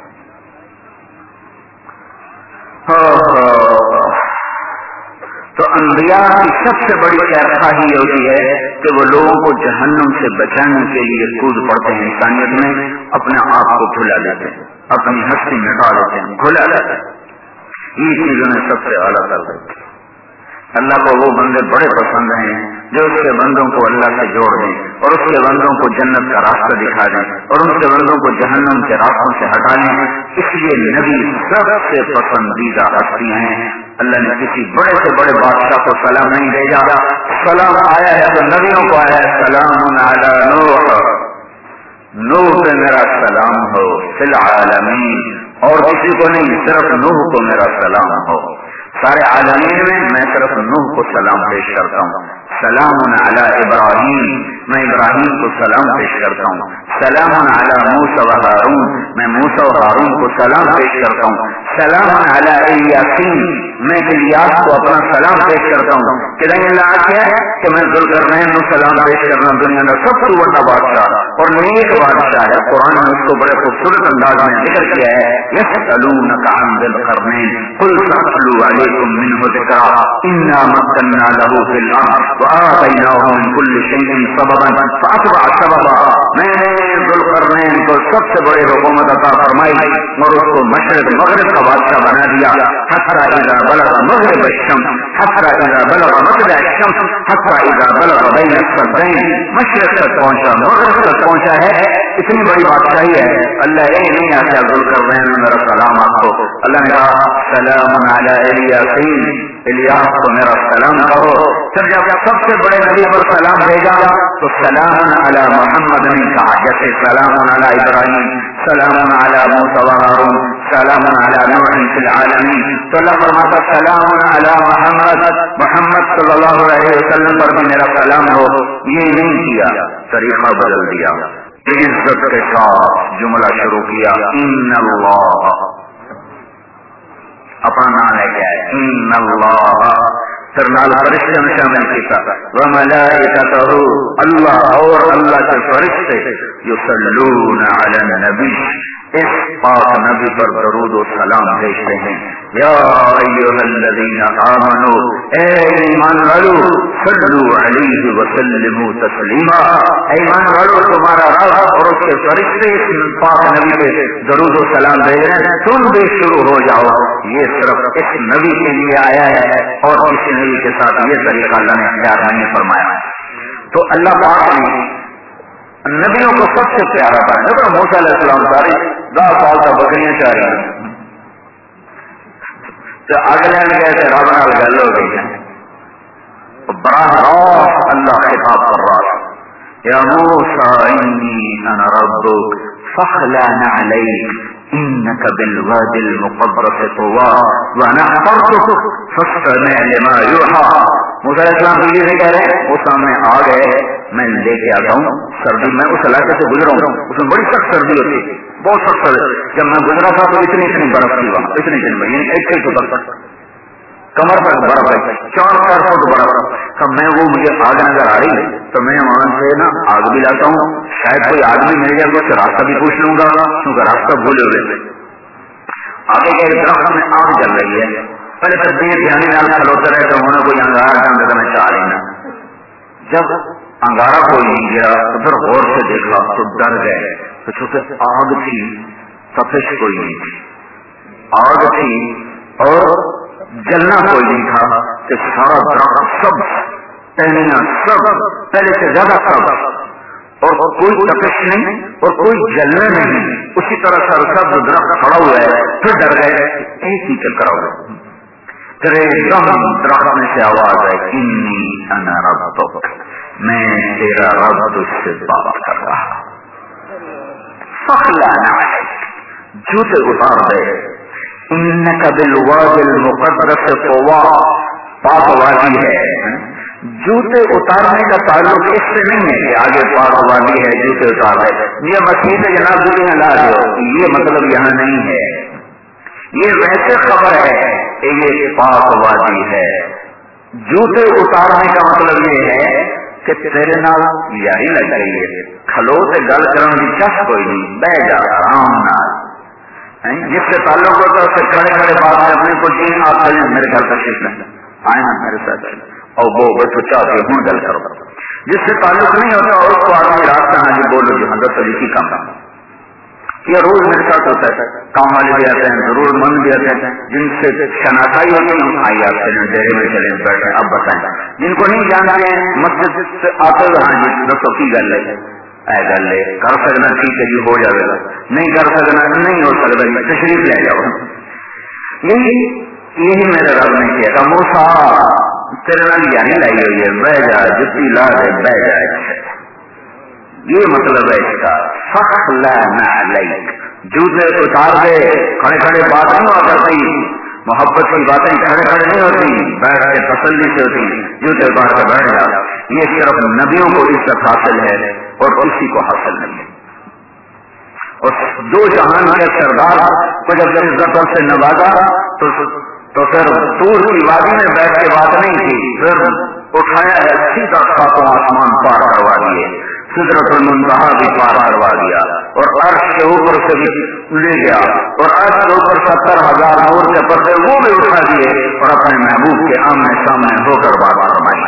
تو انبیاء کی سب سے بڑی خیرخواہی یہ ہوتی ہے کہ وہ لوگوں کو جہنم سے بچانے کے لیے کود پڑتے ہیں، انسانیت میں اپنے آپ کو بھلا لیتے ہیں، اپنی ہستی مٹا لیتے ہیں، بھلا لیتے ہیں. یہ چیزوں نے سب سے اعلیٰ کر دیتی. اللہ کو وہ بندے بڑے پسند ہیں جو اس کے بندوں کو اللہ سے جوڑ دیں اور اس کے بندوں کو جنت کا راستہ دکھا دیں اور ان کے بندوں کو جہنم کے راستوں سے ہٹا لیں. اس لیے نبی سب سے پسندیدہ ہستیاں ہیں. اللہ نے کسی بڑے سے بڑے بادشاہ کو سلام نہیں بھیجا، سلام آیا ہے تو نبیوں کو آیا ہے. سلام علی نوح، نوح پہ میرا سلام ہو فی العالمین، اور کسی کو نہیں، صرف نوح کو میرا سلام ہو. سارے عالمین میں صرف نوح کو سلام پیش کرتا ہوں. سلام علی ابراہیم، میں ابراہیم کو سلام پیش کرتا ہوں. سلام علی موسیٰ و ہارون، میں موسیٰ و ہارون کو سلام پیش کرتا ہوں. سلام علی الیاسین، میں الیاس کو اپنا سلام پیش کرتا ہوں. کہ اللہ کیا ہے کہ میں ذوالقرنین کو سلام پیش کرنا دنیا کا سب سے بڑا بادشاہ اور نیک بادشاہ ہے. قرآن نے اس کو بڑے خوبصورت انداز میں ذکر کیا ہے. یسألونک عن ذی القرنین قل سأتلو علیکم منہ ذکرا انا مکننا له فی الارض وآتیناہ من کل شیء سببا فاتبع سببا. میں نے ذوالقرنین کو سب سے بڑی حکومت عطا فرمائی اور اس کو مشرق مغرب کا بادشاہ بنا دیا. حتی اذا بلغ مغرب الشمس، حتی اذا بلغ مطلع الشمس، حتی اذا بلغ بین السدین، مشرق تک پہنچا مغرب تک پہنچا ہے. اتنی بڑی بادشاہی ہے. اللہ یہ نہیں آتا ذوالقرنین میرا سلام آپ کو. اللہ نے کہا سلام علی الیاسین، الیاس کو میرا سلام کہو. پھر جب سب سے بڑے نبی پر سلام بھیجا تو سلام علی محمد نے کہا، جیسے سلام علی ابراہیم، سلام علی موسیٰ و ہارون، سلام علی نوح فی العالمین. تو اللہ فرماتا سلام علی محمد، محمد صلی اللہ علیہ وسلم پر بھی میرا سلام ہو. یہ نہیں کیا، طریقہ بدل دیا. عزت کے ساتھ جملہ شروع کیا، ان اللہ، اپنا نام ہے کیا ہے، ان اللہ، پھر نال فرشتے میں شامل کیا، وملائکتہ، اللہ اور اللہ کے فرشتے، یصلون علی النبی، اس پاک نبی پر درود و سلام بھیجتے ہیں. یا ایھا الذین آمنوا، اے ایمان والو، صلوا علیہ وسلموا تسلیما، ایمان والو تمہارا رب اور اس کے فرشتے اس پاک نبی پہ درود و سلام بھیج رہے ہیں، تم بھی شروع ہو جاؤ. یہ صرف اس نبی کے لیے آیا ہے اور کسی نبی کے ساتھ یہ طریقہ اللہ نے اختیار نہیں فرمایا. تو اللہ پاک نے نبیوں کو سب سے پیارا بنایا. دیکھو موسیٰ علیہ السلام ساری 10 سال کا بکریاں چاہ رہی ہیں تو اگلے نے کہتے رب نال گل ہو گئی ہے. براہ راست اللہ خطاب کر رہا ہے، یا موسیٰ انی انا ربک فاخلع نعلیک انک بالوادی المقدس طوی وانا اخترتک فاستمع لما یوحی. موسیٰ علیہ السلام بیوی سے کہہ رہے ہیں وہ سامنے آ گئے، میں لے کے آتا ہوں سردی، میں اس علاقے سے گزرا ہوں، اس میں بڑی سخت سردی ہوتی ہے، بہت سخت سردی. جب میں گزرا تھا تو اتنی برف تھی وہاں، اتنی یعنی 1 فٹ کمر پر برف ہے، 4 فٹ برف. تب میں وہ مجھے آگ نظر آ رہی تو میں وہاں سے نا آگ بھی لاتا ہوں، شاید کوئی آدمی مل جائے تو اس سے راستہ بھی پوچھ لوں گا کیونکہ راستہ بھولے ہوئے. آگے کے درخت میں آگ جل رہی ہے، پہلے تو دیر دھیانی نال کھلوتے رہے تو انہوں نے کوئی انگارا جانتا تو میں چاہ لینا. جب انگارا کوئی نہیں گیا تو پھر غور سے دیکھا تو ڈر گئے. تو چونکہ آگ تھی تپش کوئی نہیں تھی، آگ تھی اور جلنا کوئی نہیں تھا کہ سارا درخت سب ٹہنیاں سب پہلے سے زیادہ سب اور کوئی تپش نہیں اور کوئی جلنا نہیں. اسی طرح سر سب درخت کھڑا ہوا ہے. پھر ڈر گئے ایک ہی چل کرا ہوا پھر ایک دم درخت میں سے آواز ہے انی انا ربک، میں تیرا رب تجھ سے بات کر رہا. فاخلع نعلیک، جوتے اتار دے. انک بالوادی المقدس طوی، پاک وادی ہے. جوتے اتارنے کا تعلق اس سے نہیں ہے کہ آگے پاک وادی ہے جوتے اتار دے، یہ مسیح سے جناب دنیا لا دو، یہ مطلب یہاں نہیں ہے. یہ ویسے خبر ہے کہ یہ پاک وادی ہے. جوتے اتارنے کا مطلب یہ ہے کہ تیرے نال یاری لگ رہی ہے، کھلو سے گل کرنے کی چس کوئی نہیں، بہ جا آرام نال. جس سے تعلق ہوتا ہے اس سے کھڑے کھڑے بات میں اپنے کو جی آپ چلیں میرے گھر تشریف لیں، آئے نا میرے ساتھ اور وہ بچوں چاہتے ہوں گل کرو. جس سے تعلق نہیں ہوتا اور اس کو آدمی راستہ نہ جی بولو جو حضرت علی کی کام. یہ روز میرے ساتھ ہوتا ہے، کام والے بھی آتے ہیں، ضرور مند بھی آتے ہیں جن سے شناسائی ہوتی ہے، آئیے آپ چلیں ڈیرے میں چلیں بیٹھے. اب بتائیں جن کو نہیں جانتے ہیں مسجد سے آتے ہوئے ہاں جی دسو کی گل ہے، اے گل ہے کر سکنا ٹھیک ہے جی ہو جائے گا، نہیں کر سکنا نہیں ہو سکتا جی تشریف لے جاؤ. یہی میرے رب نے کیا تھا موسیٰ تیرے نال یاری لائی ہوئی ہے، بہ جا جتی لا دے بہ جائے. یہ مطلب ہے اس کا. فاخلع نعلیک، جوتے اتار دے. کھڑے کھڑے بات نہیں ہوا کرتی، محبت کی باتیں کھڑے کھڑے نہیں ہوتی، بیٹھ کے تسلی سے ہوتی. جوتے اتار کے بیٹھ جا. یہ صرف نبیوں کو عزت حاصل ہے اور کسی کو حاصل نہیں ہے. اور دو جہان کے سردار کو جب عزتوں سے نوازا تو پھر دور کی وادی میں بیٹھ کے بات نہیں کی، پھر اٹھایا ہے سیدھا ساتوں آسمان پار کروا دیے، سدرۃ المنتہا بھی پار کروا دیا اور عرش کے اوپر سے بھی لے گیا اور عرش کے اوپر 70,000 نور کے پردے وہ بھی اٹھا دیے اور اپنے محبوب کے آمنے سامنے ہو کر بات فرمائی.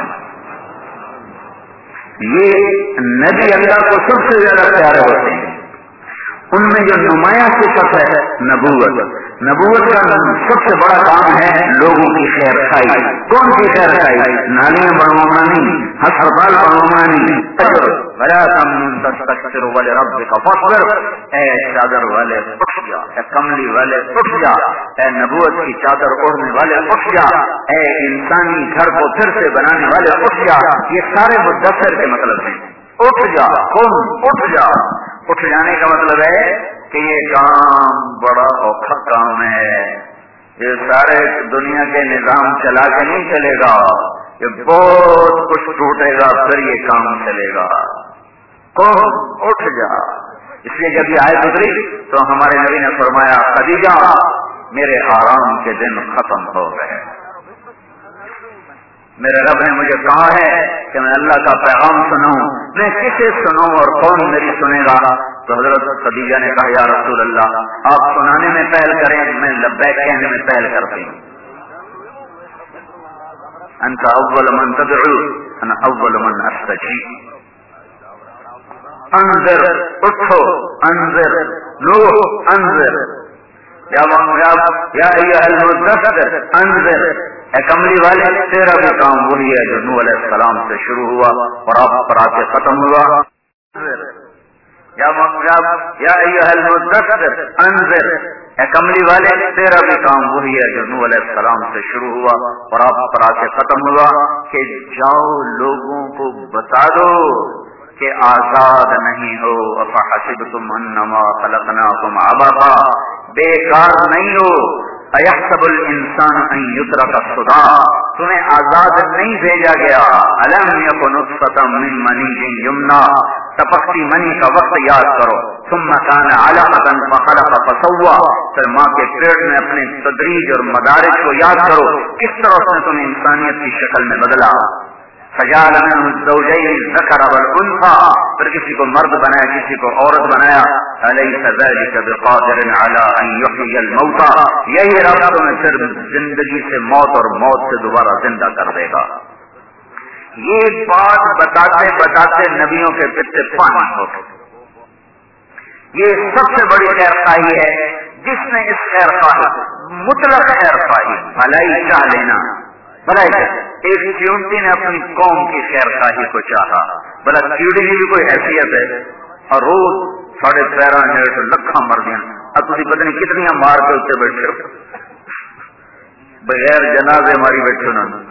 یہ نبی اللہ کو سب سے زیادہ پیارے ہوتے ہیں. ان میں جو نمایاں صفت ہے نبوت. نبوت کا سب سے بڑا کام ہے لوگوں کی خیر خائی. کون سی خیر خائی؟ نالیاں بنوانا نہیں، ہسپتال بنوانا نہیں. بڑا تستكثر ولربك فاصبر، اے چادر والے اٹھ جا، اے کملی والے اٹھ جا، اے نبوت کی چادر اوڑھنے والے اٹھ جا، اے انسانی گھر کو پھر سے بنانے والے اٹھ جا. یہ سارے مدثر کے مطلب ہیں. اٹھ جا، کون اٹھ جا. اٹھ جانے کا مطلب ہے کہ یہ کام بڑا اوکھا کام ہے، یہ سارے دنیا کے نظام چلا کے نہیں چلے گا، یہ بہت کچھ ٹوٹے گا پھر یہ کام چلے گا. کون اٹھ جا. اس لیے جب یہ آیت اتری تو ہمارے نبی نے فرمایا خدیجہ میرے آرام کے دن ختم ہو گئے. میرے رب نے مجھے کہا ہے کہ میں اللہ کا پیغام سناؤں. میں کسے سناؤں اور کون میری سنے گا؟ تو حضرت خدیجہ نے کہا یا رسول اللہ آپ سنانے میں پہل کریں، میں لبیک کہنے میں پہل کرتی ہوں. انت اول من تدعو انا اول من استجیب. انذر اٹھو، انذر نوح انذر، یا ایھا المدثر انذر، اے کملی والے تیرا بھی کام وہی ہے جو نوح علیہ السلام سے شروع ہوا اور آپ پر آ کے ختم ہوا. یا ایھا المدثر انذر، اے کملی والے تیرا بھی کام وہی ہے جو نوح علیہ السلام سے شروع ہوا اور آپ پر آ کے ختم ہوا کہ جاؤ لوگوں کو بتا دو کہ آزاد نہیں ہو. افحسبتم انما خلقناکم عبثا، بیکار نہیں ہو. ایحسب الانسان ان یترک سدی، تمہیں آزاد نہیں بھیجا گیا. الم یکن نطفۃ من منی یمنی، ٹپکتی منی کا وقت یاد کرو. ثم کان علقۃ فخلق فسوی، پھر ماں کے پیٹ میں اپنے تدریج اور مدارج کو یاد کرو، کس طرح اس نے تمہیں انسانیت کی شکل میں بدلا. فجعل منه الزوجين الذكر والانثى، پھر کسی کو مرد بنایا کسی کو عورت بنایا. الیس ذلک بقادر علی ان یحیی الموتى، یہی رب تمہیں پھر زندگی سے موت اور موت سے دوبارہ زندہ کر دے گا. یہ بات بتاتے بتاتے نبیوں کے پتے پانی ہو گئے. یہ سب سے بڑی خیر خواہی ہے. جس نے اس خیر خواہی مطلق خیر خواہی بھلائی چاہ لینا بھلائی. ایک چیونٹی نے اپنی قوم کی خیر خواہی کو چاہا، بلا چیڑی کی بھی کوئی حیثیت ہے اور روز ساڑھے 13 لکھاں مر گیا. اب تھی پتہ نہیں کتنی مار کے اتنے بیٹھے بغیر جنازے ماری بیٹھے. انہوں نے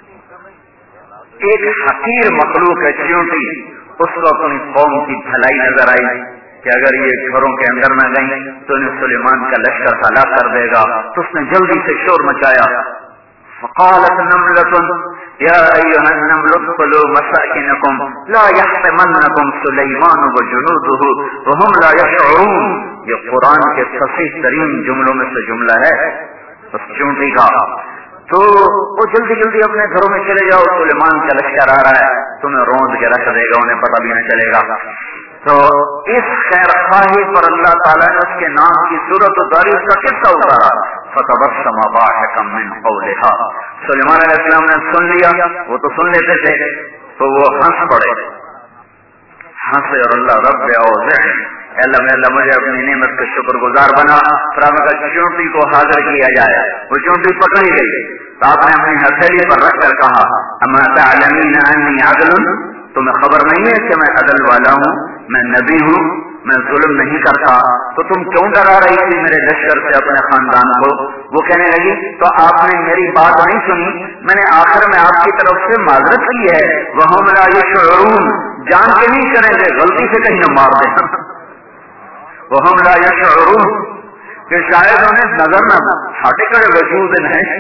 ایک حقیر مخلوق ہے چیونٹی، اس کو اپنی قوم کی بھلائی نظر آئی کہ اگر یہ گھروں کے اندر نہ گئی تو انہیں سلیمان کا لشکر ہلاک کر دے گا. تو اس نے جلدی سے شور مچایا. فقالت نملة يا أيها النمل ادخلوا مساكنكم لا يحطمنكم سليمان وجنوده وهم لا يشعرون. یہ قرآن کے فصیح ترین جملوں میں سے جملہ ہے اس چونٹی کا. تو وہ جلدی جلدی اپنے گھروں میں چلے جاؤ، سلیمان کا لشکر آ رہا ہے، تمہیں روند کے رکھ دے گا، انہیں پتہ بھی نہ چلے گا. تو اس خیر خواہی پر اللہ تعالیٰ نے اس کے نام کی صورت اتاری، اس کا قصہ اتارا. فتبسم ضاحكا من قولها، سلیمان علیہ السلام نے سن لیا، وہ تو سن لیتے تھے، تو وہ ہنس پڑے. ہنسے اور اللہ رب اوزعني، اللہ مجھے اپنی نعمت کا شکر گزار بنا. فرمایا کہ چونٹی کو حاضر کیا جائے. وہ چونٹی پکڑی گئی تو آپ نے اپنی ہتھیلی پر رکھ کر کہا اما تعلمین انی عدل، تمہیں خبر نہیں ہے کہ میں عدل والا ہوں، میں نبی ہوں، میں ظلم نہیں کرتا. تو تم کیوں ڈرا رہی تھی میرے لشکر سے اپنے خاندان کو؟ وہ کہنے لگی تو آپ نے میری بات نہیں سنی، میں نے آخر میں آپ کی طرف سے معذرت کی ہے. وہم لا یشعرون، جان کے نہیں کریں گے، غلطی سے کہیں نہ مار دیں. وہم لا یشعرون کہ شاید انہیں نظر نہ چھاٹے کرے وجود ہیں.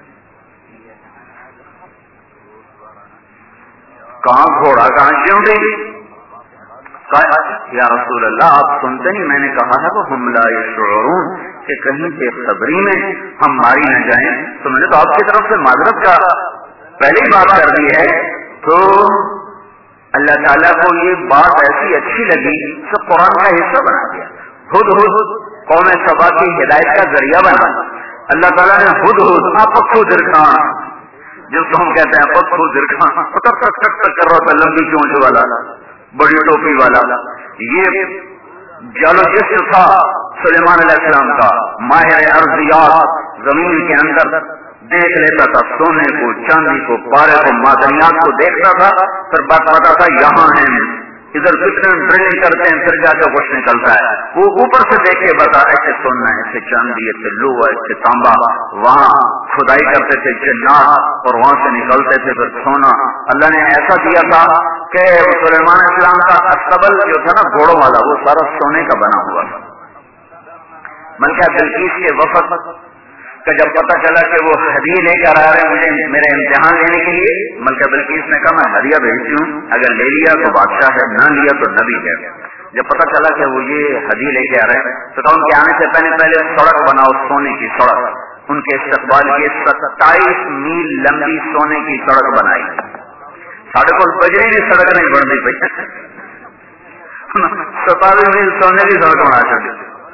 کہاں گھوڑا کہاں چونٹی؟ یا رسول اللہ آپ سنتے نہیں، میں نے کہا ہے وہ ہم لا یشعرون کہ کہیں بے خبری میں ہم ماری نہ جائیں. تو میں نے تو آپ کی طرف سے معذرت کا پہلی بات کر دی ہے. تو اللہ تعالیٰ کو یہ بات ایسی اچھی لگی تو قرآن کا حصہ بنا دیا. خود قوم سبا کی ہدایت کا ذریعہ بنا. اللہ تعالیٰ نے خود آپ درخان، جس کو ہم کہتے ہیں پکو درخان، کر رہا تھا، لمبی چونچ والا، بڑی ٹوپی والا. یہ جیولوجسٹ تھا سلیمان علیہ السلام کا، ماہر ارضیات، زمین کے اندر دیکھ لیتا تھا سونے کو، چاندی کو، پارے کو، معدنیات کو دیکھتا تھا. پھر بات پتا تھا یہاں ہیں، ادھر کتنے ڈرلنگ کرتے ہیں، پھر جا کے کچھ نکلتا ہے. وہ اوپر سے دیکھ کے بتا ایسے سونا، ایسے چاندی، ایسے لوہا، ایسے تانبا. وہاں کھدائی کرتے تھے جنات اور وہاں سے نکلتے تھے پھر سونا. اللہ نے ایسا دیا تھا کہ سلیمان علیہ السلام کا استبل جو تھا نا گھوڑوں والا، وہ سارا سونے کا بنا ہوا تھا. ملکہ بلقیس کے وفد کا جب پتہ چلا کہ وہ ہدیے لے کر آ رہے ہیں مجھے میرے امتحان لینے کے لیے، ملکہ بلقیس نے کہا میں ہدیہ بھیجتی ہوں، اگر لے لیا تو بادشاہ ہے، نہ لیا تو نبی ہے. جب پتہ چلا کہ وہ یہ ہدیے لے کے آ رہے ہیں تو کہا ان کے آنے سے پہلے سڑک بناؤ، سونے کی سڑک. ان کے استقبال کی 27 میل لمبی سونے کی سڑک بنائی. ساڑھے کو بجری کی سڑک نہیں بن رہی پی، 27 मील सोने की सड़क बना चुके।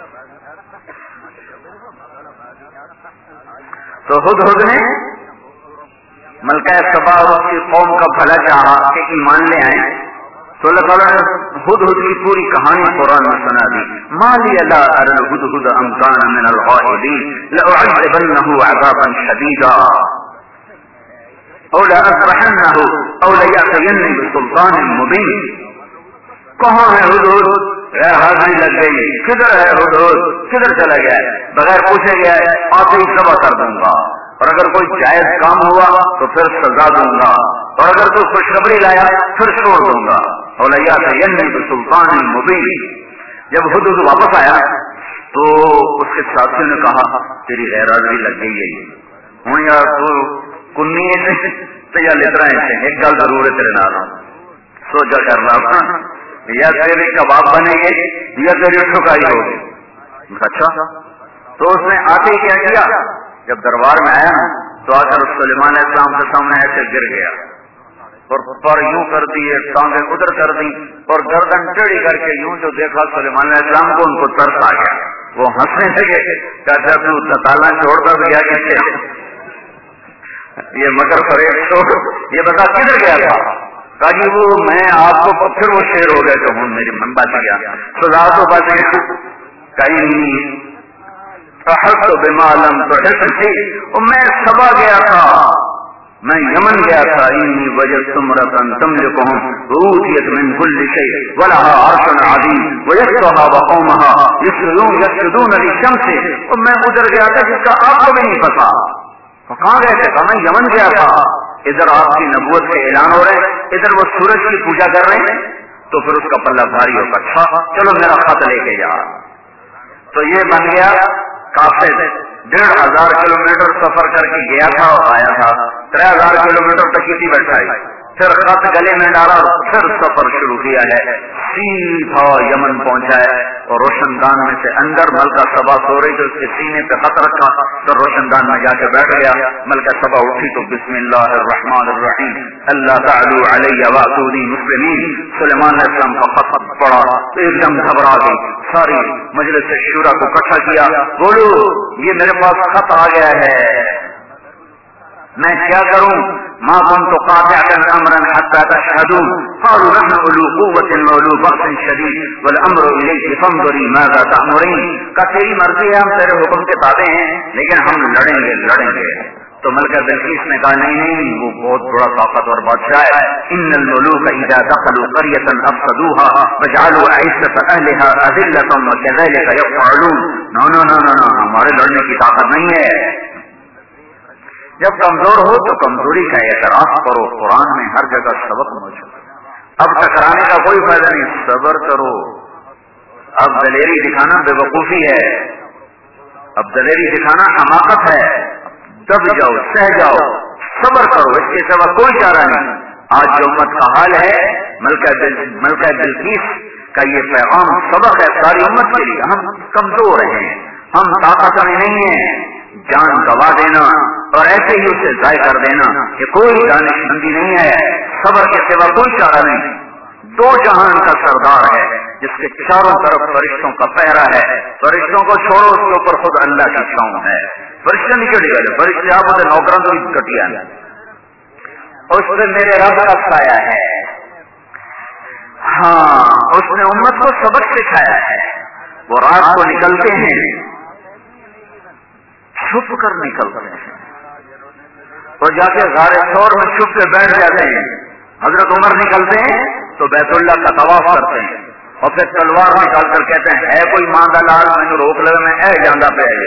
तो हुदहुद ने मलका सबा और उसकी कौम का भला चाहा कि ईमान ले आए। तो अल्लाह ताला ने हुदहुद की पूरी कहानी कुरान में सुना दी। माली ला अरल हुदहुद अम कान मिन अल गाइबीन लअज़िबन्नहु अज़ाबन शदीदा औ लअज़बहन्नहु औ लयअतियन्नी बिसुल्तान मुबीन। कहाँ है हुदहुद? हाजिरी लग गई। किधर है हुदहुद? किधर चला गया? बगैर पूछे गया, आते ही सबा कर दूंगा, और अगर कोई जायज काम हुआ तो फिर सजा दूंगा, और अगर कोई खुशखबरी लाया फिर छोड़ दूंगा। और लयअतियन्नी बिसुल्तान मुबीन। जब हुदहुद वापस आया तो उसके साथियों ने कहा तेरी गैर हाजिरी लग गई है, हूं यार तू कुन्नी तो या लितरा एक गल जरूर है तेरे नाल सोचा करना, या तेरे कबाब बनेंगे या तेरी ठुकाई होगी। अच्छा, तो उसने आते ही क्या किया, जब दरबार में आया तो आकर सुलेमान इस्लाम के सामने ऐसे गिर गया और पर यूं कर दिए, टांगे उधर कर दी और गर्दन टेढ़ी करके यूं जो देखा सुलेमान इस्लाम को, उनको तरस आ गया। वो हंसने लगे, कहता तू तताला छोड़ता तो क्या कहते ये मगर फरेब छोड़, ये बता किधर गया था? कहा जी वो मैं आपको, फिर वो शेर हो गए तो हूं मेरी मन बच गया, सजा तो बच गया। कहीं तो बेमालम तो मैं सबा गया था, मैं यमन गया था। इन्नी वजह तुमरतन समझ कहूँ मिन कुल्ली शै वलहा अर्शन अज़ीम वयस्सहा व कौमहा यसजुदून लिशम्स। और मैं उधर गया था जिसका आपको भी नहीं पता। तो कहाँ गए थे? मैं यमन गया था। इधर आपकी नबूवत के ऐलान हो रहे हैं, इधर वो सूरज की पूजा कर रहे हैं, तो फिर उसका पल्ला भारी होगा। अच्छा चलो मेरा खत लेके जा। तो ये बन गया काफिर 1500 किलोमीटर सफर करके गया था और आया था। 3000 किलोमीटर तक इसी बैठाई, फिर खत गले में डाला, फिर सफर शुरू किया है, सीधा यमन पहुंचा है। और रोशनदान में से अंदर मलका सबा सो रही तो उसके सीने पे खत रखा, तो रोशनदान में जाके बैठ गया। मलका सबा उठी तो बिस्मिल्लाहिर्रहमानिर्रहीम अल्लाह तालू अलैया वातूनी मुस्लिमीन सुलेमान अलैहिस्सलाम का खत पढ़ा तो एकदम घबरा गई। सारी मजलिस शूरा को इकट्ठा किया, बोलो ये मेरे पास खत आ गया है, मैं क्या करूं? मां कुन तो कातिअतन अमरन हत्ता तशहदून क़ालू नहनु उलू क़ुव्वतिन व उलू बअसिन शदीद वल अम्रु इलैकि फंज़ुरी माज़ा तअमुरीन। का तेरी मर्जी है, हम तेरे हुक्म के ताबे हैं, लेकिन हम लड़ेंगे। तो मलका बिल्कीस ने कहा नहीं, वो बहुत बड़ा ताकतवर बादशाह है। इन्नल मुलूक इज़ा दखलू क़रियतन अफ़सदूहा वजअलू अइज़्ज़त अहलिहा अज़िल्लतन व कज़ालिका यफ़अलून। ना, हमारे लड़ने की ताकत नहीं है। जब कमजोर हो तो कमजोरी का एतराफ करो। कुरान में हर जगह सबक मौजूद है। अब टकराने का कोई फायदा नहीं, सब्र करो। अब दलेरी दिखाना बेवकूफी है, अब दलेरी दिखाना हमाकत है। दब जाओ, सह जाओ, सब्र करो, इसके सिवा कोई चारा नहीं। आज जो उम्मत का हाल है, मलका बिल्कीस का ये पैगाम सबक है सारी उम्मत के लिए। हम कमजोर हैं, हम ताकत में नहीं है। जान गवा देना और ऐसे ही उसे जाय कर देना कि कोई दानिशमंदी नहीं है, सब्र के सिवा कोई चारा नहीं। दो जहान का सरदार है जिसके चारों तरफ फरिश्तों का पहरा है। फरिश्तों को छोड़ो, उसके ऊपर खुद अल्लाह की छांव है। फरिश्ते नहीं कटी गए, फरिश्ते आप उसे नौकरों को कटिया है, उसने मेरे रब का साया है। हाँ, उसने उम्मत को सबक सिखाया है। वो रात को निकलते हैं, छुप कर निकलते हैं और जाके गारे शोर में छुप के बैठ जाते हैं। हजरत उमर निकलते हैं तो बैतुल्लाह का तवाफ करते हैं और फिर तलवार निकाल कर कहते हैं है कोई मांगा लाल मैंने रोक लगा, मैं ऐ जांदा पे आए।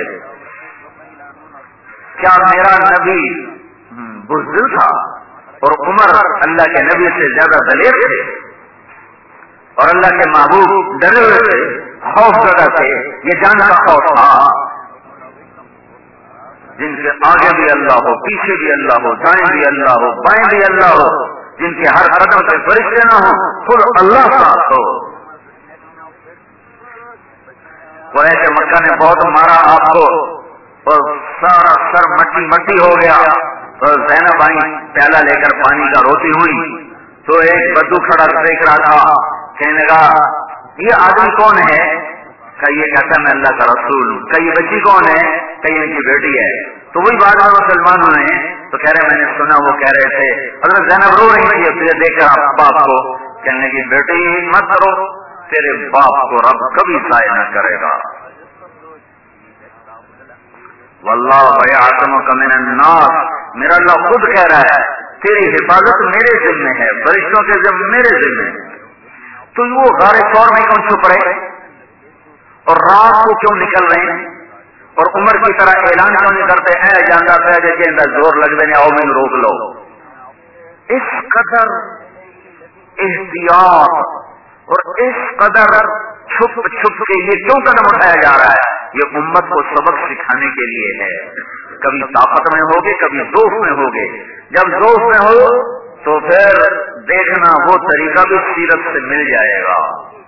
क्या मेरा नबी बुज़दिल था और उमर अल्लाह के नबी से ज्यादा दलेर थे और अल्लाह के महबूब डरे हुए थे, खौफ ज़दा थे। ये जान का खौफ था जिनके आगे भी अल्लाह हो, पीछे भी अल्लाह हो, दाएं भी अल्लाह हो, बाएं भी अल्लाह हो, जिनके हर कदम पे फरिश्ते न हो, खुद अल्लाह साथ हो। कुरैश मक्का ने बहुत मारा आपको और सारा सर मट्टी हो गया। और ज़ैनब आई प्याला लेकर पानी का रोती हुई तो एक बद्दू खड़ा देख रहा था, कहने लगा یہ آدمی کون ہے؟ کہ یہ کہتا ہے میں اللہ کا رسول ہوں. کہ یہ بچی کون ہے؟ کہ یہ ان کی بیٹی ہے. تو وہی بات میں مسلمان ہوئے ہیں تو کہہ رہے میں نے سنا وہ کہہ رہے تھے حضرت زینب رو رہی تھی تجھے دیکھ کر باپ کو کہنے کی بیٹی مت کرو تیرے باپ کو رب کبھی ضائع نہ کرے گا. واللہ یعصمک من الناس، میرا اللہ خود کہہ رہا ہے تیری حفاظت میرے ذمہ ہے، فرشتوں کے ذمہ میرے ذمہ ہے. تو وہ غار ثور میں کیوں چھپ رہے اور رات کو کیوں نکل رہے ہیں اور عمر کی طرح اعلان کیوں نہیں کرتے اے جاندا پہ جے اندر زور لگ دینے آؤ میں روک لو. اس قدر احتیاط اور اس قدر چھپ چھپ کے یہ کیوں قدم اٹھایا جا رہا ہے؟ یہ امت کو سبق سکھانے کے لیے ہے. کبھی طاقت میں ہوگے کبھی ذوق میں ہوگے. جب ذوق میں ہو تو پھر دیکھنا وہ طریقہ بھی سیرت سے مل جائے گا.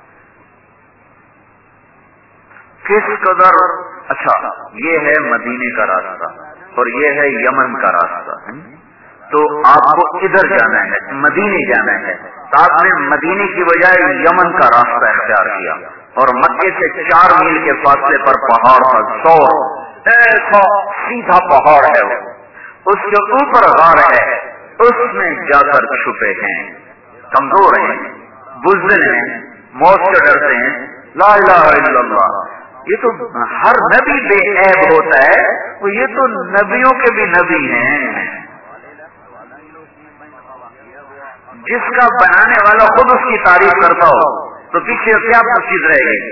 کس قدر اچھا یہ ہے مدینے کا راستہ اور یہ ہے یمن کا راستہ. تو آپ کو ادھر جانا ہے مدینے جانا ہے تو آپ نے مدینے کی بجائے یمن کا راستہ اختیار کیا اور مکے سے 4 میل کے فاصلے پر پہاڑ کا سور ایسا سیدھا پہاڑ ہے اس کے اوپر غار ہے اس میں جا کر چھپے ہیں. کمزور ہیں بزدل ہیں موت سے ڈرتے ہیں. لا الہ الا اللہ. یہ تو ہر نبی بے عیب ہوتا ہے وہ یہ تو نبیوں کے بھی نبی ہیں. جس کا بنانے والا خود اس کی تعریف کرتا ہو تو پیچھے کیا چیز رہے گی؟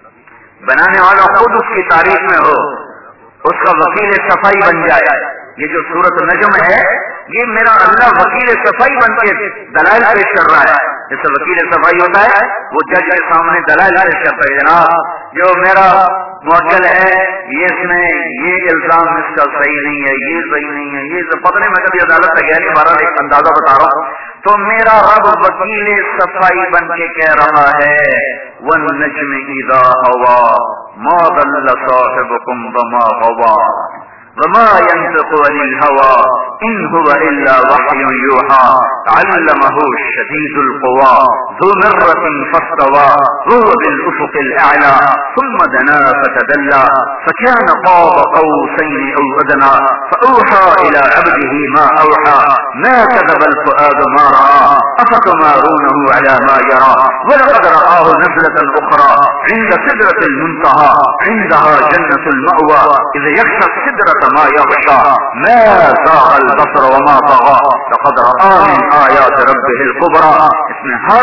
بنانے والا خود اس کی تعریف میں ہو اس کا وکیل صفائی بن جائے. یہ جو سورت نجم ہے یہ میرا اللہ وکیل صفائی بن کے دلائل پیش کر رہا ہے. جیسے وکیل صفائی ہوتا ہے وہ جج کے سامنے دلائل پیش کرتا ہے جناب جو میرا موکل ہے یہ اس میں یہ الزام اس کا صحیح نہیں ہے یہ صحیح نہیں ہے یہ پتہ نہیں میں کبھی عدالت تک گیا نہیں بارہ ایک اندازہ بتا رہا ہوں. تو میرا رب وکیل صفائی بن کے کہہ رہا ہے والنجم اذا ہوا ما ضل صاحبكم وما غوا وما ينطق عن الهوى إن هو إلا وحي يوحى علمه شديد القوى ذو مرة فاستوى وهو بالأفق الأعلى ثم دنا فتدلى فكان قاب قوسين أو أدنى فأوحى إلى عبده ما أوحى ما كذب الفؤاد ما رأى أفتمارونه على ما يرى ولقد رآه نزلة أخرى عند سدرة المنتهى عندها جنة المأوى إذ يغشى السدرة ما يغشى ما زاغ البصر وما طغى لقد رأى من آيات ربه الكبرى. اس میں ہر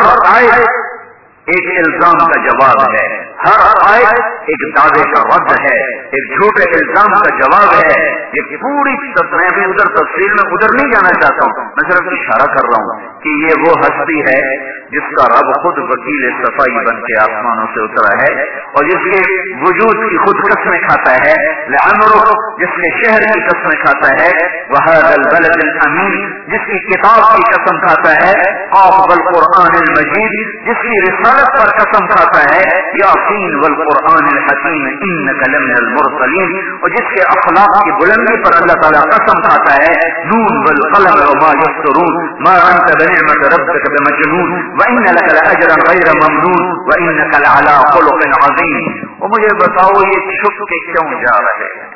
آیت ایک الزام کا جواب ہے ہر آیت ایک دعوے کا رد ہے ایک جھوٹے الزام کا جواب ہے. یہ پوری میں بھی ادھر تفصیل میں ادھر نہیں جانا چاہتا ہوں میں صرف اشارہ کر رہا ہوں کہ یہ وہ ہستی ہے جس کا رب خود وکیل صفائی بن کے آسمانوں سے اترا ہے اور جس کے وجود کی خود قسمیں کھاتا ہے لعمرک جس کے شہر کی قسمیں کھاتا ہے وہذا البلد الامین جس کی کتاب کی قسم کھاتا ہے قاف والقرآن المجید جس کی رسالت پر قسم کھاتا ہے یاسین والقرآن الحکیم انک لمن المرسلین اور جس کے اخلاق کی بلندی پر اللہ تعالیٰ قسم کھاتا ہے نون والقلم وما یسطرون ما انت بنعمت ربک بمجنون وَإِنَّ لَكَ لَأَجْرًا غَيْرَ مَمْنُونٍ وَإِنَّكَ لَعَلَىٰ خُلُقٍ عَظِيمٍ. اور مجھے بتاؤ یہ چھپ کے کیوں جا رہے ہیں؟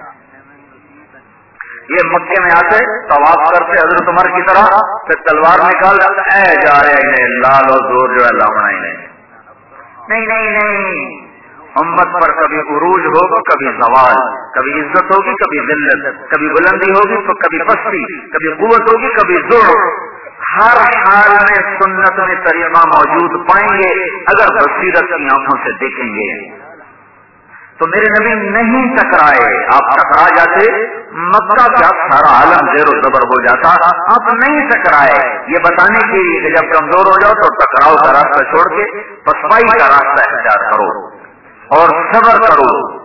یہ مکے میں آتے طواف کرتے حضرت عمر کی طرح پھر تلوار نکال اے جا رہے ہیں لال اور زور جو ہے لاؤنا ہی نہیں نہیں نہیں. امت پر کبھی عروج ہوگا کبھی زوال کبھی عزت ہوگی کبھی ذلت کبھی بلندی ہوگی تو کبھی پستی کبھی قوت ہوگی کبھی زور. ہر حال میں سنت میں طریقہ موجود پائیں گے اگر بصیرت کی آنکھوں سے دیکھیں گے. تو میرے نبی نہیں ٹکرائے. آپ ٹکرا جاتے مکہ کا سارا عالم زیر و زبر ہو جاتا. آپ نہیں ٹکرائے یہ بتانے کے لیے کہ جب کمزور ہو جاؤ تو ٹکراؤ کا راستہ چھوڑ کے پسپائی کا راستہ اختیار کرو اور صبر کرو.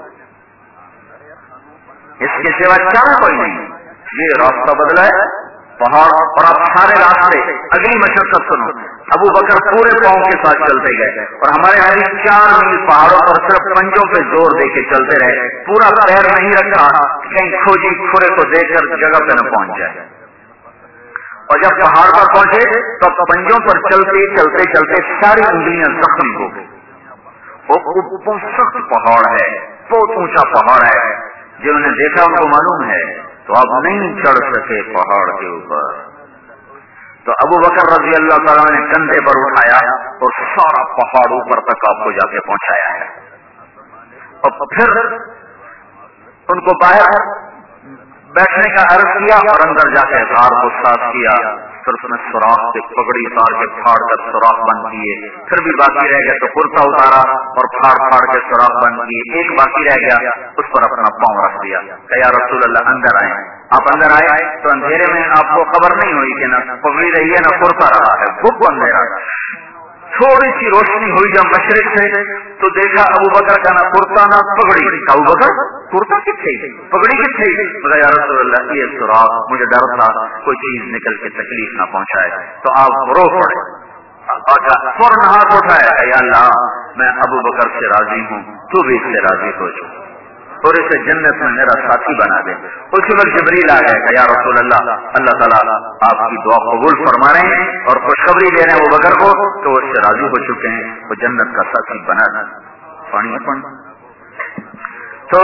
اس کے سوا چارہ کوئی نہیں. یہ راستہ بدلا ہے پہاڑ اور آپ سارے راستے اگلی مشقت سنو. ابو بکر پورے پاؤں کے ساتھ چلتے گئے اور ہمارے یہاں 4 میل پہاڑوں پر صرف پنجوں پہ زور دے کے چلتے رہے. پورا پیر نہیں رکھا کہیں کھوجی کھورے کو دیکھ کر جگہ پہ نہ پہنچ جائے. اور جب پہاڑ پر پہنچے تو پنجوں پر چلتے چلتے چلتے ساری انگلیاں زخمی ہو گئی وہ बहुत सख्त पहाड़ है, बहुत ऊंचा पहाड़ है। जिन्होंने देखा उनको मालूम है, तो आप नहीं चढ़ सके पहाड़ के ऊपर। तो अबू बकर रजी अल्लाह तआला ने कंधे पर उठाया और सारा पहाड़ ऊपर तक आपको जाके पहुंचाया है। और फिर उनको बाहर बैठने का अर्ज किया और अंदर जाके गार को साफ किया, फिर उसने सुराख से पगड़ी उतार के फाड़ कर सुराख बंद किए। फिर भी बाकी रह गया तो कुर्ता उतारा और फाड़ के सुराख बंद किए। एक बाकी रह गया, उस पर अपना पांव रख दिया। या रसूल अल्लाह अंदर आए। आप अंदर आए तो अंधेरे में आपको खबर नहीं हुई कि ना पगड़ी रही है ना कुर्ता रहा है, खूब अंधेरा। थोड़ी सी रोशनी हुई जब मशरिक से, तो देखा अबू बकर का ना कुर्ता ना पगड़ी। अबू बकर कुर्ता किथे, पगड़ी किथे? बोला या रसूल अल्लाह ये सुराख, मुझे डर था कोई चीज निकल के तकलीफ ना पहुंचाए। तो आप रो पड़े। फौरन हाथ उठाया, या अल्लाह मैं अबू बकर से राजी हूँ, तू भी इससे राजी हो जा और इसे जन्नत में मेरा साथी बना दे। उसी वक्त जिब्रील आ गए, या रसूल अल्लाह, अल्लाह ताला आपकी दुआ कबूल फरमा रहे हैं और खुशखबरी दे रहे हैं अबू बकर को, तो वो इससे राजी हो चुके हैं, वो जन्नत का साथी बना दे। पानी अपन तो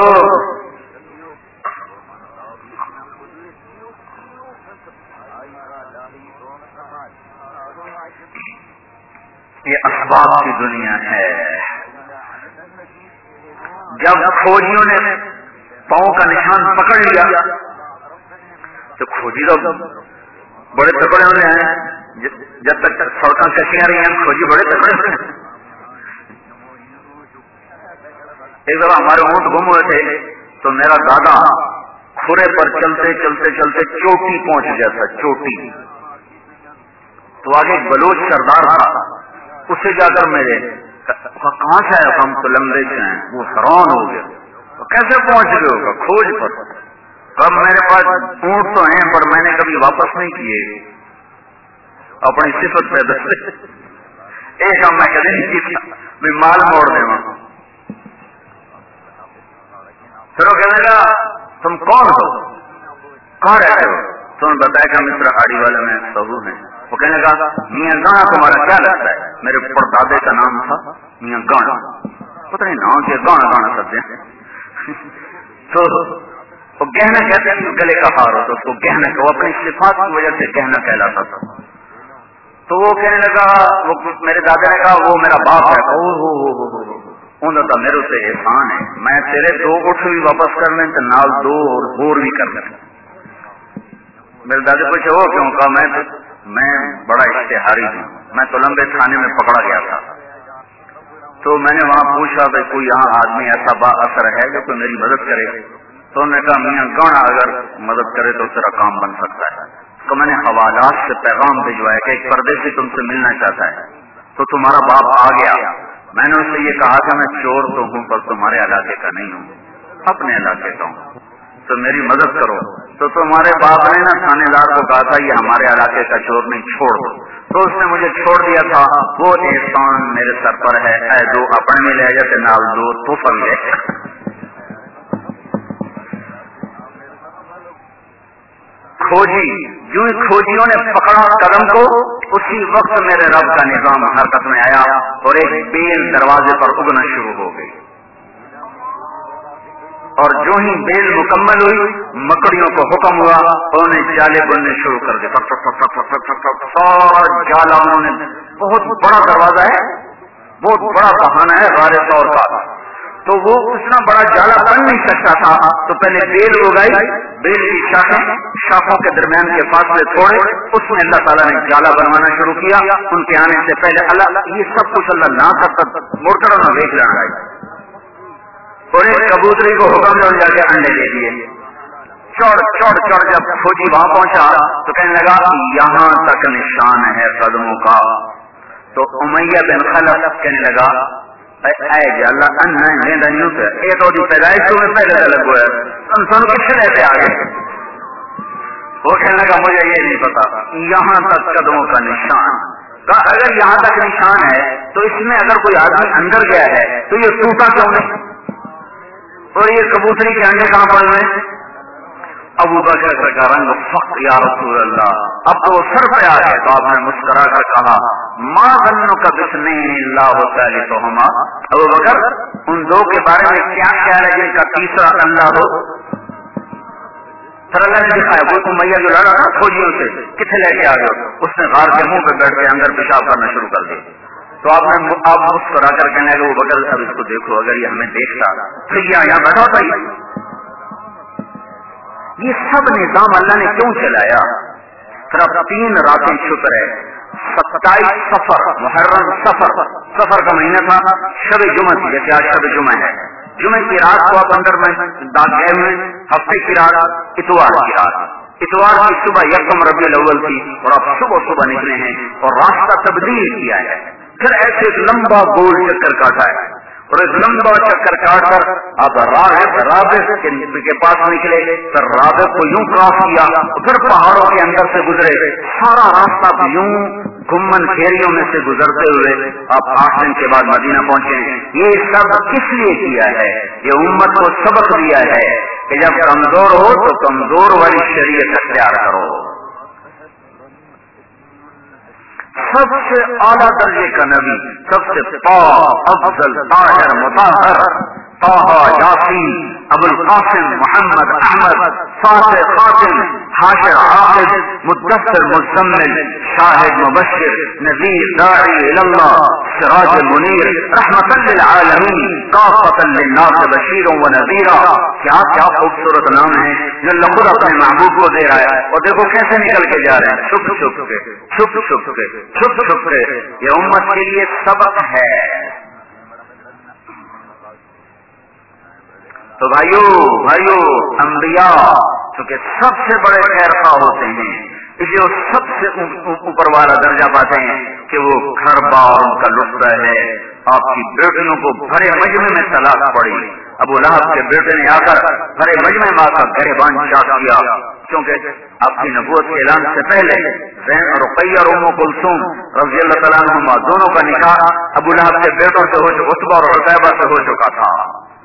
ये असबाब की दुनिया है। जब खोजियों ने पांव का निशान पकड़ लिया तो खोजी तो बड़े तकड़े होने हैं। जब तक सड़कें कसियां रही हैं, खोजी बड़े तकड़े होने हैं। एक दफा हमारे ऊंट गुम हुए थे, तो मेरा दादा खुरे पर चलते चलते चलते चोटी पहुंच गया था। चोटी तो आगे एक बलोच सरदार था, उससे जाकर मेरे कहां से आए? हम तो लंबे से हैं। वो हैरान हो गया, तो कैसे पहुंच गए होगा? खोज पर। अब मेरे पास ऊंट तो हैं, पर मैंने कभी वापस नहीं किए अपनी सिफत पैदा से। एक हम मैं कभी नहीं किया, माल मोड़ देवा। फिर वो कहने लगा तुम कौन हो, कहाँ रहते हो? तो उन्होंने बताया कि मिस्र हाड़ी वाले में सहू है। वो कहने लगा मियाँ गाना तुम्हारा क्या लगता है? मेरे परदादे का नाम था मियाँ गाना, पता नहीं नाम के गाना गाना करते हैं। तो वो गहना कहते हैं, गले का हार हो तो उसको गहना, वो अपनी सिफात की वजह से गहना कहलाता था। तो वो कहने लगा, वो मेरे दादा ने कहा वो मेरा बाप है। हो उन्होंने मेरे से एहसान है, मैं तेरे 2 ऊँट भी वापस कर लें तो नाल 2 और बोर भी कर लें। मेरे दादा पूछे वो क्यों? कहा मैं बड़ा इश्तेहारी हूँ, मैं तो लंबे थाने में पकड़ा गया था। तो मैंने वहां पूछा भाई कोई यहाँ आदमी ऐसा बा असर है जो कोई मेरी मदद करे? तो उन्होंने कहा मियाँ गाना अगर मदद करे तो तेरा काम बन सकता है। तो मैंने हवालात से पैगाम भिजवाया कि एक परदेसी तुमसे मिलना चाहता है, तो तुम्हारा बाप आ गया। मैंने उससे ये कहा कि मैं चोर तो हूँ पर तुम्हारे इलाके का नहीं हूँ, अपने इलाके का हूँ, तो मेरी मदद करो। तो तुम्हारे बाप ने ना थानेदार को कहा था ये हमारे इलाके का चोर नहीं, छोड़ दो। तो उसने मुझे छोड़ दिया था। वो एहसान मेरे सर पर है। ऐ 2 अपने में ले जाते नाल 2 तो फल गए। खोजी जो खोजियों ने पकड़ा कदम को, उसी वक्त मेरे रब का निजाम हरकत में आया और एक बेल दरवाजे पर उगना शुरू हो गई। और जो ही बेल मुकम्मल हुई, मकड़ियों को हुक्म हुआ, उन्होंने जाले बुनने शुरू कर दिए। सारा जाला उन्होंने, बहुत बड़ा दरवाजा है, बहुत बड़ा बहाना है गारे तौर का, तो वो उतना बड़ा जाला बन नहीं सकता था। तो पहले बेल उगाई, बेल की शाखों के दरमियान के फासले थोड़े, उसमें अल्लाह ताला ने जाला बनवाना शुरू किया। उनके आने से पहले अल्लाह ये सब कुछ अल्लाह ना करता, मुड़कर ना देख रहा है। और एक कबूतरी को हुक्म दे जाके अंडे दे दिए। चढ़ जब खोजी वहां पहुंचा तो कहने लगा यहाँ तक निशान है कदमों का। तो उमैया बिन खलफ कहने लगा पैदाइश तो में पहले अलग हुआ है, इंसान किससे रहते आगे? वो कहने लगा मुझे ये नहीं पता, यहाँ तक कदमों का निशान। अगर यहाँ तक निशान है तो इसमें अगर कोई आदमी अंदर गया है तो ये टूटा क्यों नहीं? और ये कबूतरी के अंडे कहां पड़े हुए? अबू बकर का रंग फक या रसूल अल्लाह, अब तो सर पे आ गए। तो आपने मुस्कुरा कर कहा मा ज़न्नुका बिस्नैनि अल्लाहु सालिसुहुमा, अबू बकर उन दो के बारे में क्या ख्याल है जिनका तीसरा अल्लाह हो। फिर अल्लाह ने दिखाया वो उमैया जो लड़ा था फौजियों से, कितने लेके आ गए, उसने गार के मुंह पे बैठ के अंदर पेशाब करना शुरू कर दिया। तो आप मुस्कुरा कर कहने लगे वो बकर अब इसको देखो, अगर ये हमें देखता फिर यहाँ बैठा होता ही। ये सब निजाम अल्लाह ने क्यों चलाया? फिर अब 3 रातें छुप रहे। 27 सफर, मुहर्रम सफर का महीना था, शब जुमा थी, जैसे आज शब जुमा है। जुमे की रात को आप अंदर में दाग गए हुए, हफ्ते की रात इतवार की रात, इतवार की सुबह यकम रबीउल अव्वल थी और आप सुबह निकले हैं और रास्ता तब्दील किया है। फिर ऐसे एक लंबा गोल चक्कर काटा है और एक लंबा चक्कर काट कर अब राबिस के पास निकले। फिर राबिस को यूं क्रॉस किया, फिर पहाड़ों के अंदर से गुजरे, सारा रास्ता यूं घुम्मन खेरियों में से गुजरते हुए आप 8 दिन के बाद मदीना पहुंचे। ये सब किस लिए किया है? ये उम्मत को सबक दिया है कि जब कमजोर हो तो कमजोर वाली शरीयत अख्तियार करो। सबसे आला दर्जे का नबी, सबसे पाक अफजल ताहिर मुताहर ताहा यासीन अबुल कासिम मोहम्मद अहमद फातिह खातिम हाशिर आकिब मुद्दस्सिर मुज़म्मिल शाहिद मुबश्शिर नज़ीर दाई इलल्लाह सिराज मुनीर रहमतन लिल आलमीन काफ़तन लिन्नास बशीरन व नज़ीरा। क्या क्या खूबसूरत नाम है जो अल्लाह खुद अपने महबूब को दे रहा है। और देखो कैसे निकल के जा रहे हैं, छुप छुप के। ये उम्मत के लिए सबक है। तो भाइयों अंबिया चूंकि सबसे बड़े खैरखा होते हैं, इसलिए वो सबसे ऊपर वाला दर्जा पाते हैं कि वो घर बार उनका लुत्फ है। आपकी बेटियों को भरे मजमे में तलाक पड़ी। अबू लहब के बेटे ने आकर भरे मजमे में आकर गिरबान चाक किया, क्योंकि आपकी नबूवत के ऐलान से पहले रुक़ैया और उम्म कुलसूम रज़ियल्लाहु तआला अन्हुमा दोनों का निकाह अबू लहब के बेटों से हो चुका, उतबा और उतैबा से हो चुका था।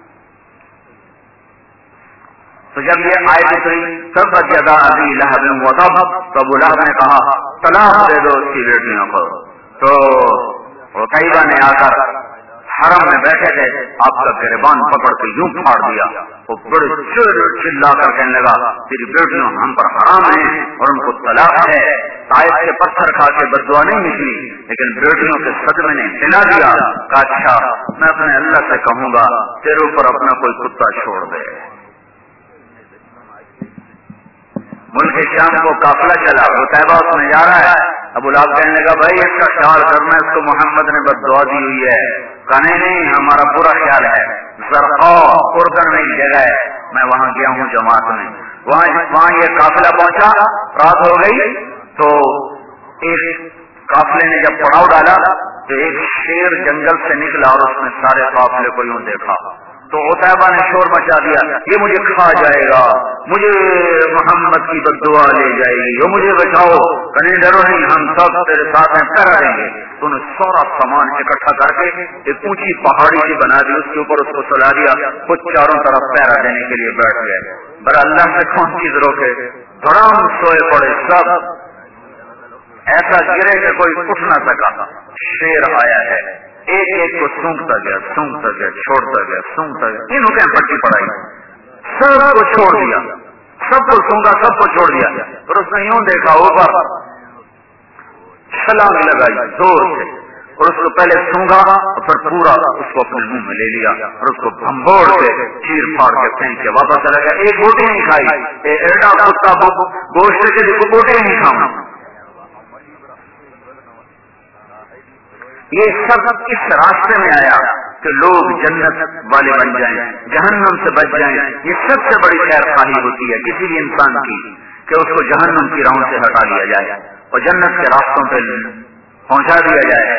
तो जब ये आयत हुई तब यदा अबी लहब व तब, तो अबू लहब ने कहा तलाक दे दो उसकी बेटियों को। तो रुक़ैया ने आकर हरम में बैठे थे, आपका गिरबान पकड़ के यूं फाड़ दिया। वो बड़े चिल्ला कर कहने लगा तेरी बेटियों हम पर हराम है और उनको तलाक है। ताइफ के पत्थर खा के बददुआ नहीं निकली, लेकिन बेटियों के सदमे ने हिला दिया। कहा अच्छा मैं अपने अल्लाह से कहूंगा तेरे ऊपर अपना कोई कुत्ता छोड़ दे। मुल्क शाम को काफिला चला, उतैबा उसमें जा रहा है। अबू लहब कहने लगा भाई इसका ख्याल करना, इसको मोहम्मद ने बद्दुआ दी हुई है। कहने नहीं हमारा पूरा ख्याल है। ज़रक़ा उर्दन में एक जगह है, मैं वहां गया हूँ जमात में, वहां ये काफिला पहुंचा, रात हो गई। तो एक काफिले ने जब पड़ाव डाला तो एक शेर जंगल से निकला और उसने सारे काफिले को यूं देखा। तो उतैबा ने शोर मचा दिया ये मुझे खा जाएगा, मुझे मोहम्मद की बद्दुआ ले जाएगी, वो मुझे बचाओ। कहीं डरो नहीं, हम सब तेरे साथ में पहरा देंगे। तो उन्होंने सारा सामान इकट्ठा करके एक ऊंची पहाड़ी सी बना दी, उसके ऊपर उसको सजा दिया, कुछ चारों तरफ पहरा देने के लिए बैठ गए। पर अल्लाह से कौन चीज रोके, धड़ाम सोए पड़े सब, ऐसा गिरे कि कोई उठ ना सका। शेर आया है, एक एक को सूंघता गया, छोड़ता गया, तीनों के पट्टी पड़ाई, सबको छोड़ दिया, सबको सूंघा, सबको छोड़ दिया। और उसने यूं देखा ऊपर, छलांग लगाई जोर से और उसको पहले सूंघा और फिर पूरा उसको अपने मुंह में ले लिया और उसको भंबोड़ से चीर फाड़ के फेंक के वापस चला गया। एक बोटी नहीं खाई, एड़ा कुत्ता गोश्त के लिए बोटी नहीं खाऊंगा। ये सब इस रास्ते में आया कि लोग जन्नत वाले बन जाएं, जहन्नम से बच जाएं। ये सबसे बड़ी खैरखाही होती है किसी भी इंसान की कि उसको जहन्नम की राहों से हटा दिया जाए और जन्नत के रास्तों पे पहुंचा दिया जाए।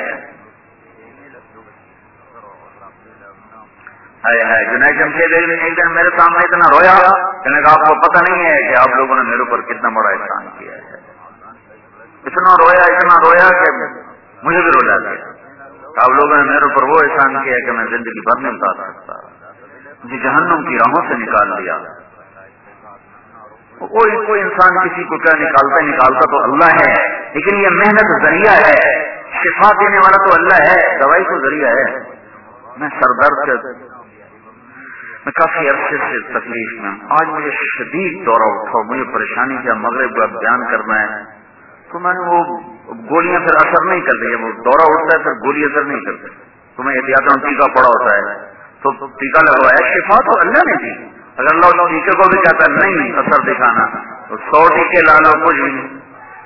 जुनैद जमशेद एक दिन मेरे सामने इतना रोया, कहने का आपको पता नहीं है कि आप लोगों ने मेरे ऊपर कितना बड़ा एहसान किया है। इतना रोया कि मुझे भी रोया गया। आप लोगों ने मेरे ऊपर वो एहसान किया कि मैं जिंदगी भर नहीं उतार सकता, मुझे जहन्नुम की राहों से निकाल दिया। کوئی انسان کسی کو کیا نکالتا تو اللہ ہے، لیکن یہ محنت ذریعہ ہے، شفا دینے والا تو اللہ ہے، دوائی تو ذریعہ ہے۔ میں سردرد سے میں کافی عرصے سے تکلیف میں، آج مجھے شدید دورہ اٹھا، مجھے پریشانی کیا، مغرب کا بیان کرنا ہے، تو میں نے وہ گولیاں پھر اثر نہیں کر رہی ہے، وہ دورہ اٹھتا ہے پھر گولی اثر نہیں کرتی، تو میں احتیاطاً ٹیکا پڑا ہوتا ہے تو ٹیکا لگوایا، شفا تو اللہ نے دی، اگر اللہ ٹیکے کو بھی کہتا ہے نہیں اثر دکھانا تو 100 ٹیکے لا لو کچھ بھی نہیں۔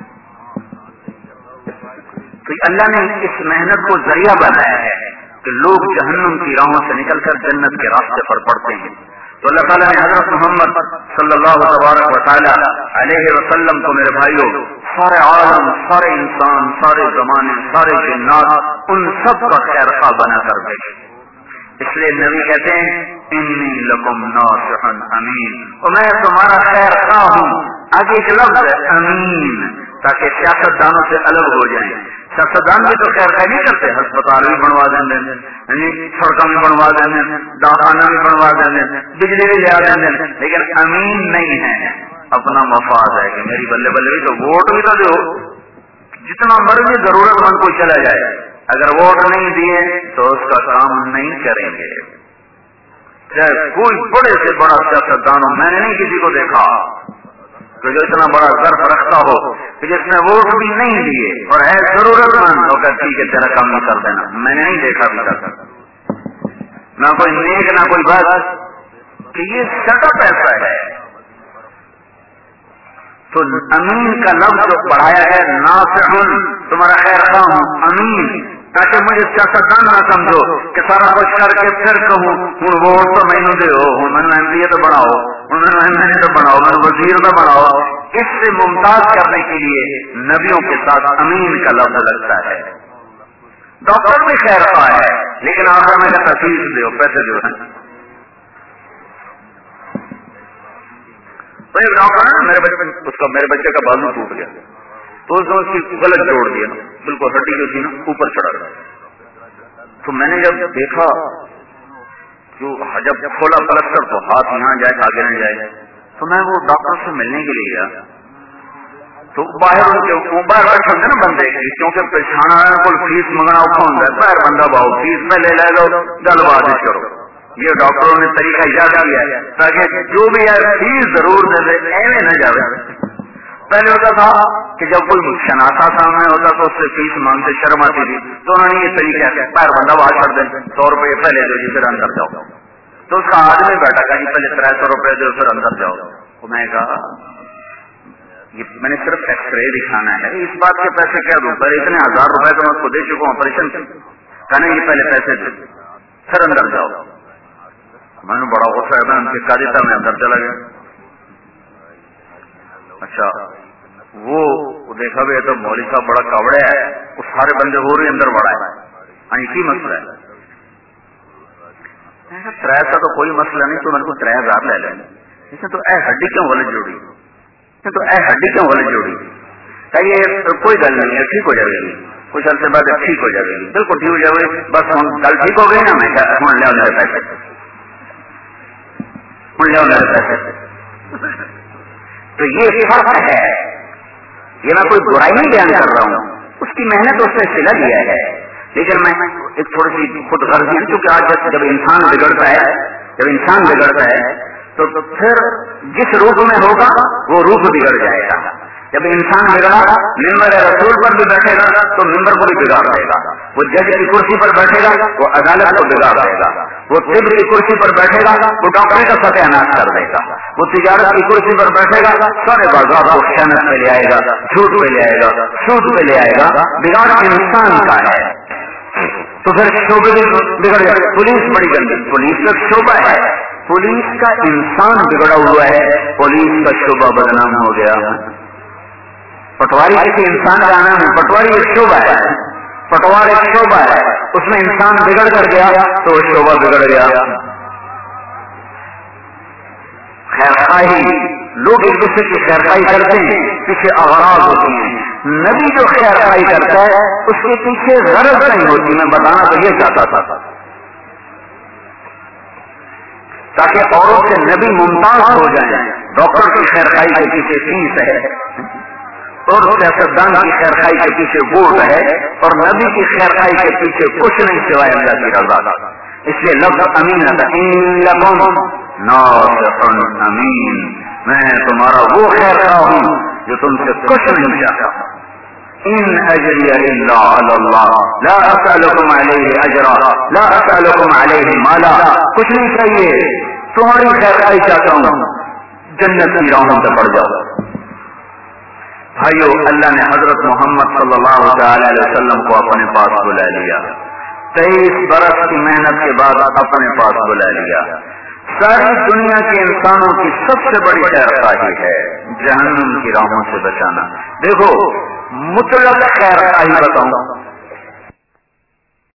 تو اللہ نے اس محنت کو ذریعہ بنایا ہے کہ لوگ جہنم کی راہوں سے نکل کر جنت کے راستے پر پڑتے ہیں۔ تو اللہ تعالیٰ نے حضرت محمد صلی اللہ تبارک و تعالی علیہ وسلم کو، میرے بھائیوں، سارے عالم، سارے انسان، سارے زمانے، سارے جنات، ان سب کا خیر خواہ بنا کر بھیجے۔ اس لیے نبی کہتے ہیں انی لکم ناصح امین، اور میں تمہارا خیر خواہ ہوں۔ آگے ایک لفظ ہے امین، تاکہ سیاست دانوں سے الگ ہو جائیں۔ سیاستدان بھی تو خیر خواہ نہیں کرتے، ہسپتال بھی بنوا دیں گے، سڑکیں بھی بنوا دیں گے، دواخانہ بھی بنوا دیں گے، بجلی بھی لے دیں گے، لیکن امین نہیں ہے، اپنا مفاد ہے کہ میری بلے بلے بھی تو ووٹ بھی تو دو، جتنا مرضی ضرورت مند کوئی چلا جائے، اگر ووٹ نہیں دیے تو اس کا کام نہیں کریں گے، چاہے کوئی بڑے سے بڑا سیاستدان ہو۔ میں نے نہیں کسی کو دیکھا کہ جو اتنا بڑا ظرف رکھتا ہو کہ جس نے ووٹ بھی نہیں دیے اور ہے ضرورت مند ہو کر ٹھیک ہے تیرا کام نہیں کر دینا، میں نے نہیں دیکھا بھی تک، نہ کوئی نیک نہ کوئی بات، کہ یہ سٹا پیسہ ہے۔ تو امین کا لفظ جو پڑھایا ہے، ناصح، تمہارا خیر خواہ ہوں، امین، تاکہ مجھے سیاستدان نہ سمجھو کہ سارا کچھ کر کے پھر کہوں ووٹ تو میں نے دو، میں نے ایم پی اے تو بناؤ، میں نے تو بناؤ، میں نے وزیر تو بناؤ۔ اس سے ممتاز کرنے کے لیے نبیوں کے ساتھ امین کا لفظ لگتا ہے۔ ڈاکٹر بھی خیر خواہ ہے، لیکن آخر میں کہتا فیس دو، پیسے دو۔ تو ایک ڈاکٹر ہے، میرے بچے کا بازو ٹوٹ گیا، تو اس نے اس کی غلط جوڑ دیا، بالکل ہڈی جو تھی نا اوپر چڑھا گیا۔ تو میں نے جب دیکھا جب کھولا پلستر تو ہاتھ یہاں جائے آگے نہ جائے، تو میں وہ ڈاکٹر سے ملنے کے لیے گیا، تو باہر ان کے باہر بیٹھے نا بندے کی، کیونکہ پچھانا کوئی فیس منگنا اوکھا ہوتا ہے، باہر بندہ باؤ فیس میں لے لو، گل بات کرو۔ یہ ڈاکٹروں نے طریقہ ایجاد کیا ہے تاکہ جو بھی ہے فیس ضرور دے دے، ایویں نہ جاوے۔ پہلے ہوتا تھا کہ جب کوئی شناسا سامنے ہوتا تو اس سے فیس مانگتے، شرم آتی تھی، تو انہوں نے یہ طریقہ ہے باہر بندہ باہر چھڑ دیں، 100 روپئے پہلے دو جی پھر اندر جاؤ۔ تو اس کا آدمی بیٹھا کہ پہلے 300 روپئے دو پھر اندر جاؤ۔ تو میں کہا میں نے صرف ایکس رے دکھانا ہے، اس بات کے پیسے کیا دوں، پر اتنے 1000 روپئے تو میں اس کو دے چکا ہوں آپریشن کے، کہنا یہ پہلے پیسے دو پھر اندر جاؤ۔ میں نے بڑا غصہ ہے، میں ان کے دیتا، میں اندر چلا گیا۔ اچھا وہ دیکھا بھی تو مولوی صاحب بڑا کاوڑے ہے، وہ سارے بندے ہو رہے اندر بڑا ہے، کی مسئلہ ہے؟ 300 تو کوئی مسئلہ نہیں، تو میرے کو 3000 لے لیں، اس نے تو اے ہڈی کیوں غلط جوڑی، تو اے ہڈی کیوں غلط جوڑی، یہ کوئی گل نہیں ہے، ٹھیک ہو جائے گی، کچھ عرصے بعد ٹھیک ہو جائے گی، بالکل ٹھیک ہو جائے گی، بس ہم کل ٹھیک ہو گئی نا، میں ہوں لے میرے پیسے، ہوں لے میرے پیسے۔ تو یہ فرق ہے، یہ میں کوئی برائی نہیں بیان کر رہا ہوں، اس کی محنت اس نے صلہ دیا ہے، لیکن میں ایک تھوڑی سی خود غرضی ہے، کیونکہ آج جب انسان بگڑتا ہے تو پھر جس روح میں ہوگا وہ روح بگڑ جائے گا۔ جب انسان بگڑا ممبر رسول پر بھی بیٹھے گا تو ممبر کو بھی بگاڑ دے گا، وہ جج کی کرسی پر بیٹھے گا وہ عدالت کو بگاڑ دے گا، وہ طب کی کرسی پر بیٹھے گا وہ ڈاکٹر کا فتح ناش کر دے گا، وہ تجارت کی کرسی پر بیٹھے گا سارے بازار کو خیانت پہ لے آئے گا، جھوٹ پہ لے آئے گا، سود پہ لے آئے گا۔ بگاڑ انسان کا ہے، تو پھر شعبے بگڑ جائے۔ پولیس بڑی گندی، پولیس کا شعبہ ہے، پولیس کا انسان بگڑا ہوا ہے، پولیس کا شعبہ بدنام ہو گیا۔ پٹواری کسی انسان کا نام ہے، پٹواری ایک شعبہ ہے، پٹوار ایک شعبہ ہے، اس میں انسان بگڑ کر گیا تو وہ شعبہ بگڑ گیا۔ خیرخواہی، لوگ ایک دوسرے کی خیرخواہی کرتے ہیں، پیچھے اغراض ہوتی ہیں۔ نبی جو خیرخواہی کرتا ہے اس کے پیچھے غرض نہیں ہوتی، میں بتانا تو یہ چاہتا تھا تاکہ عورت سے نبی ممتاز ہو جائیں، डॉक्टर की खैरखाई के पीछे फीस है, और सियासतदान की खैरखाई के पीछे वोट है, और नबी की खैरखाई के पीछे कुछ नहीं सिवाय अल्लाह की रजा। इसलिए लफ्ज़ अमीन नासिहुन अमीन, मैं तुम्हारा वो खैरखा हूँ जो तुमसे कुछ नहीं चाहता। इन अजरिया इल्ला अल्लाह ला असअलुकुम अलैहि अजरा ला असअलुकुम अलैहि माला, कुछ नहीं चाहिए, तुम्हारी खैरखाई चाहता हूँ, जन्नत की राहों पे बढ़ जाओ। भाइयों, अल्लाह ने हजरत मोहम्मद सल्लल्लाहु अलैहि वसल्लम को अपने पास बुला लिया। 23 बरस की मेहनत के बाद अपने पास बुला लिया। सारी दुनिया के इंसानों की सबसे बड़ी खैरखाही है जहन्नम की राहों से बचाना। देखो, मुतलक खैरखाही बताऊं,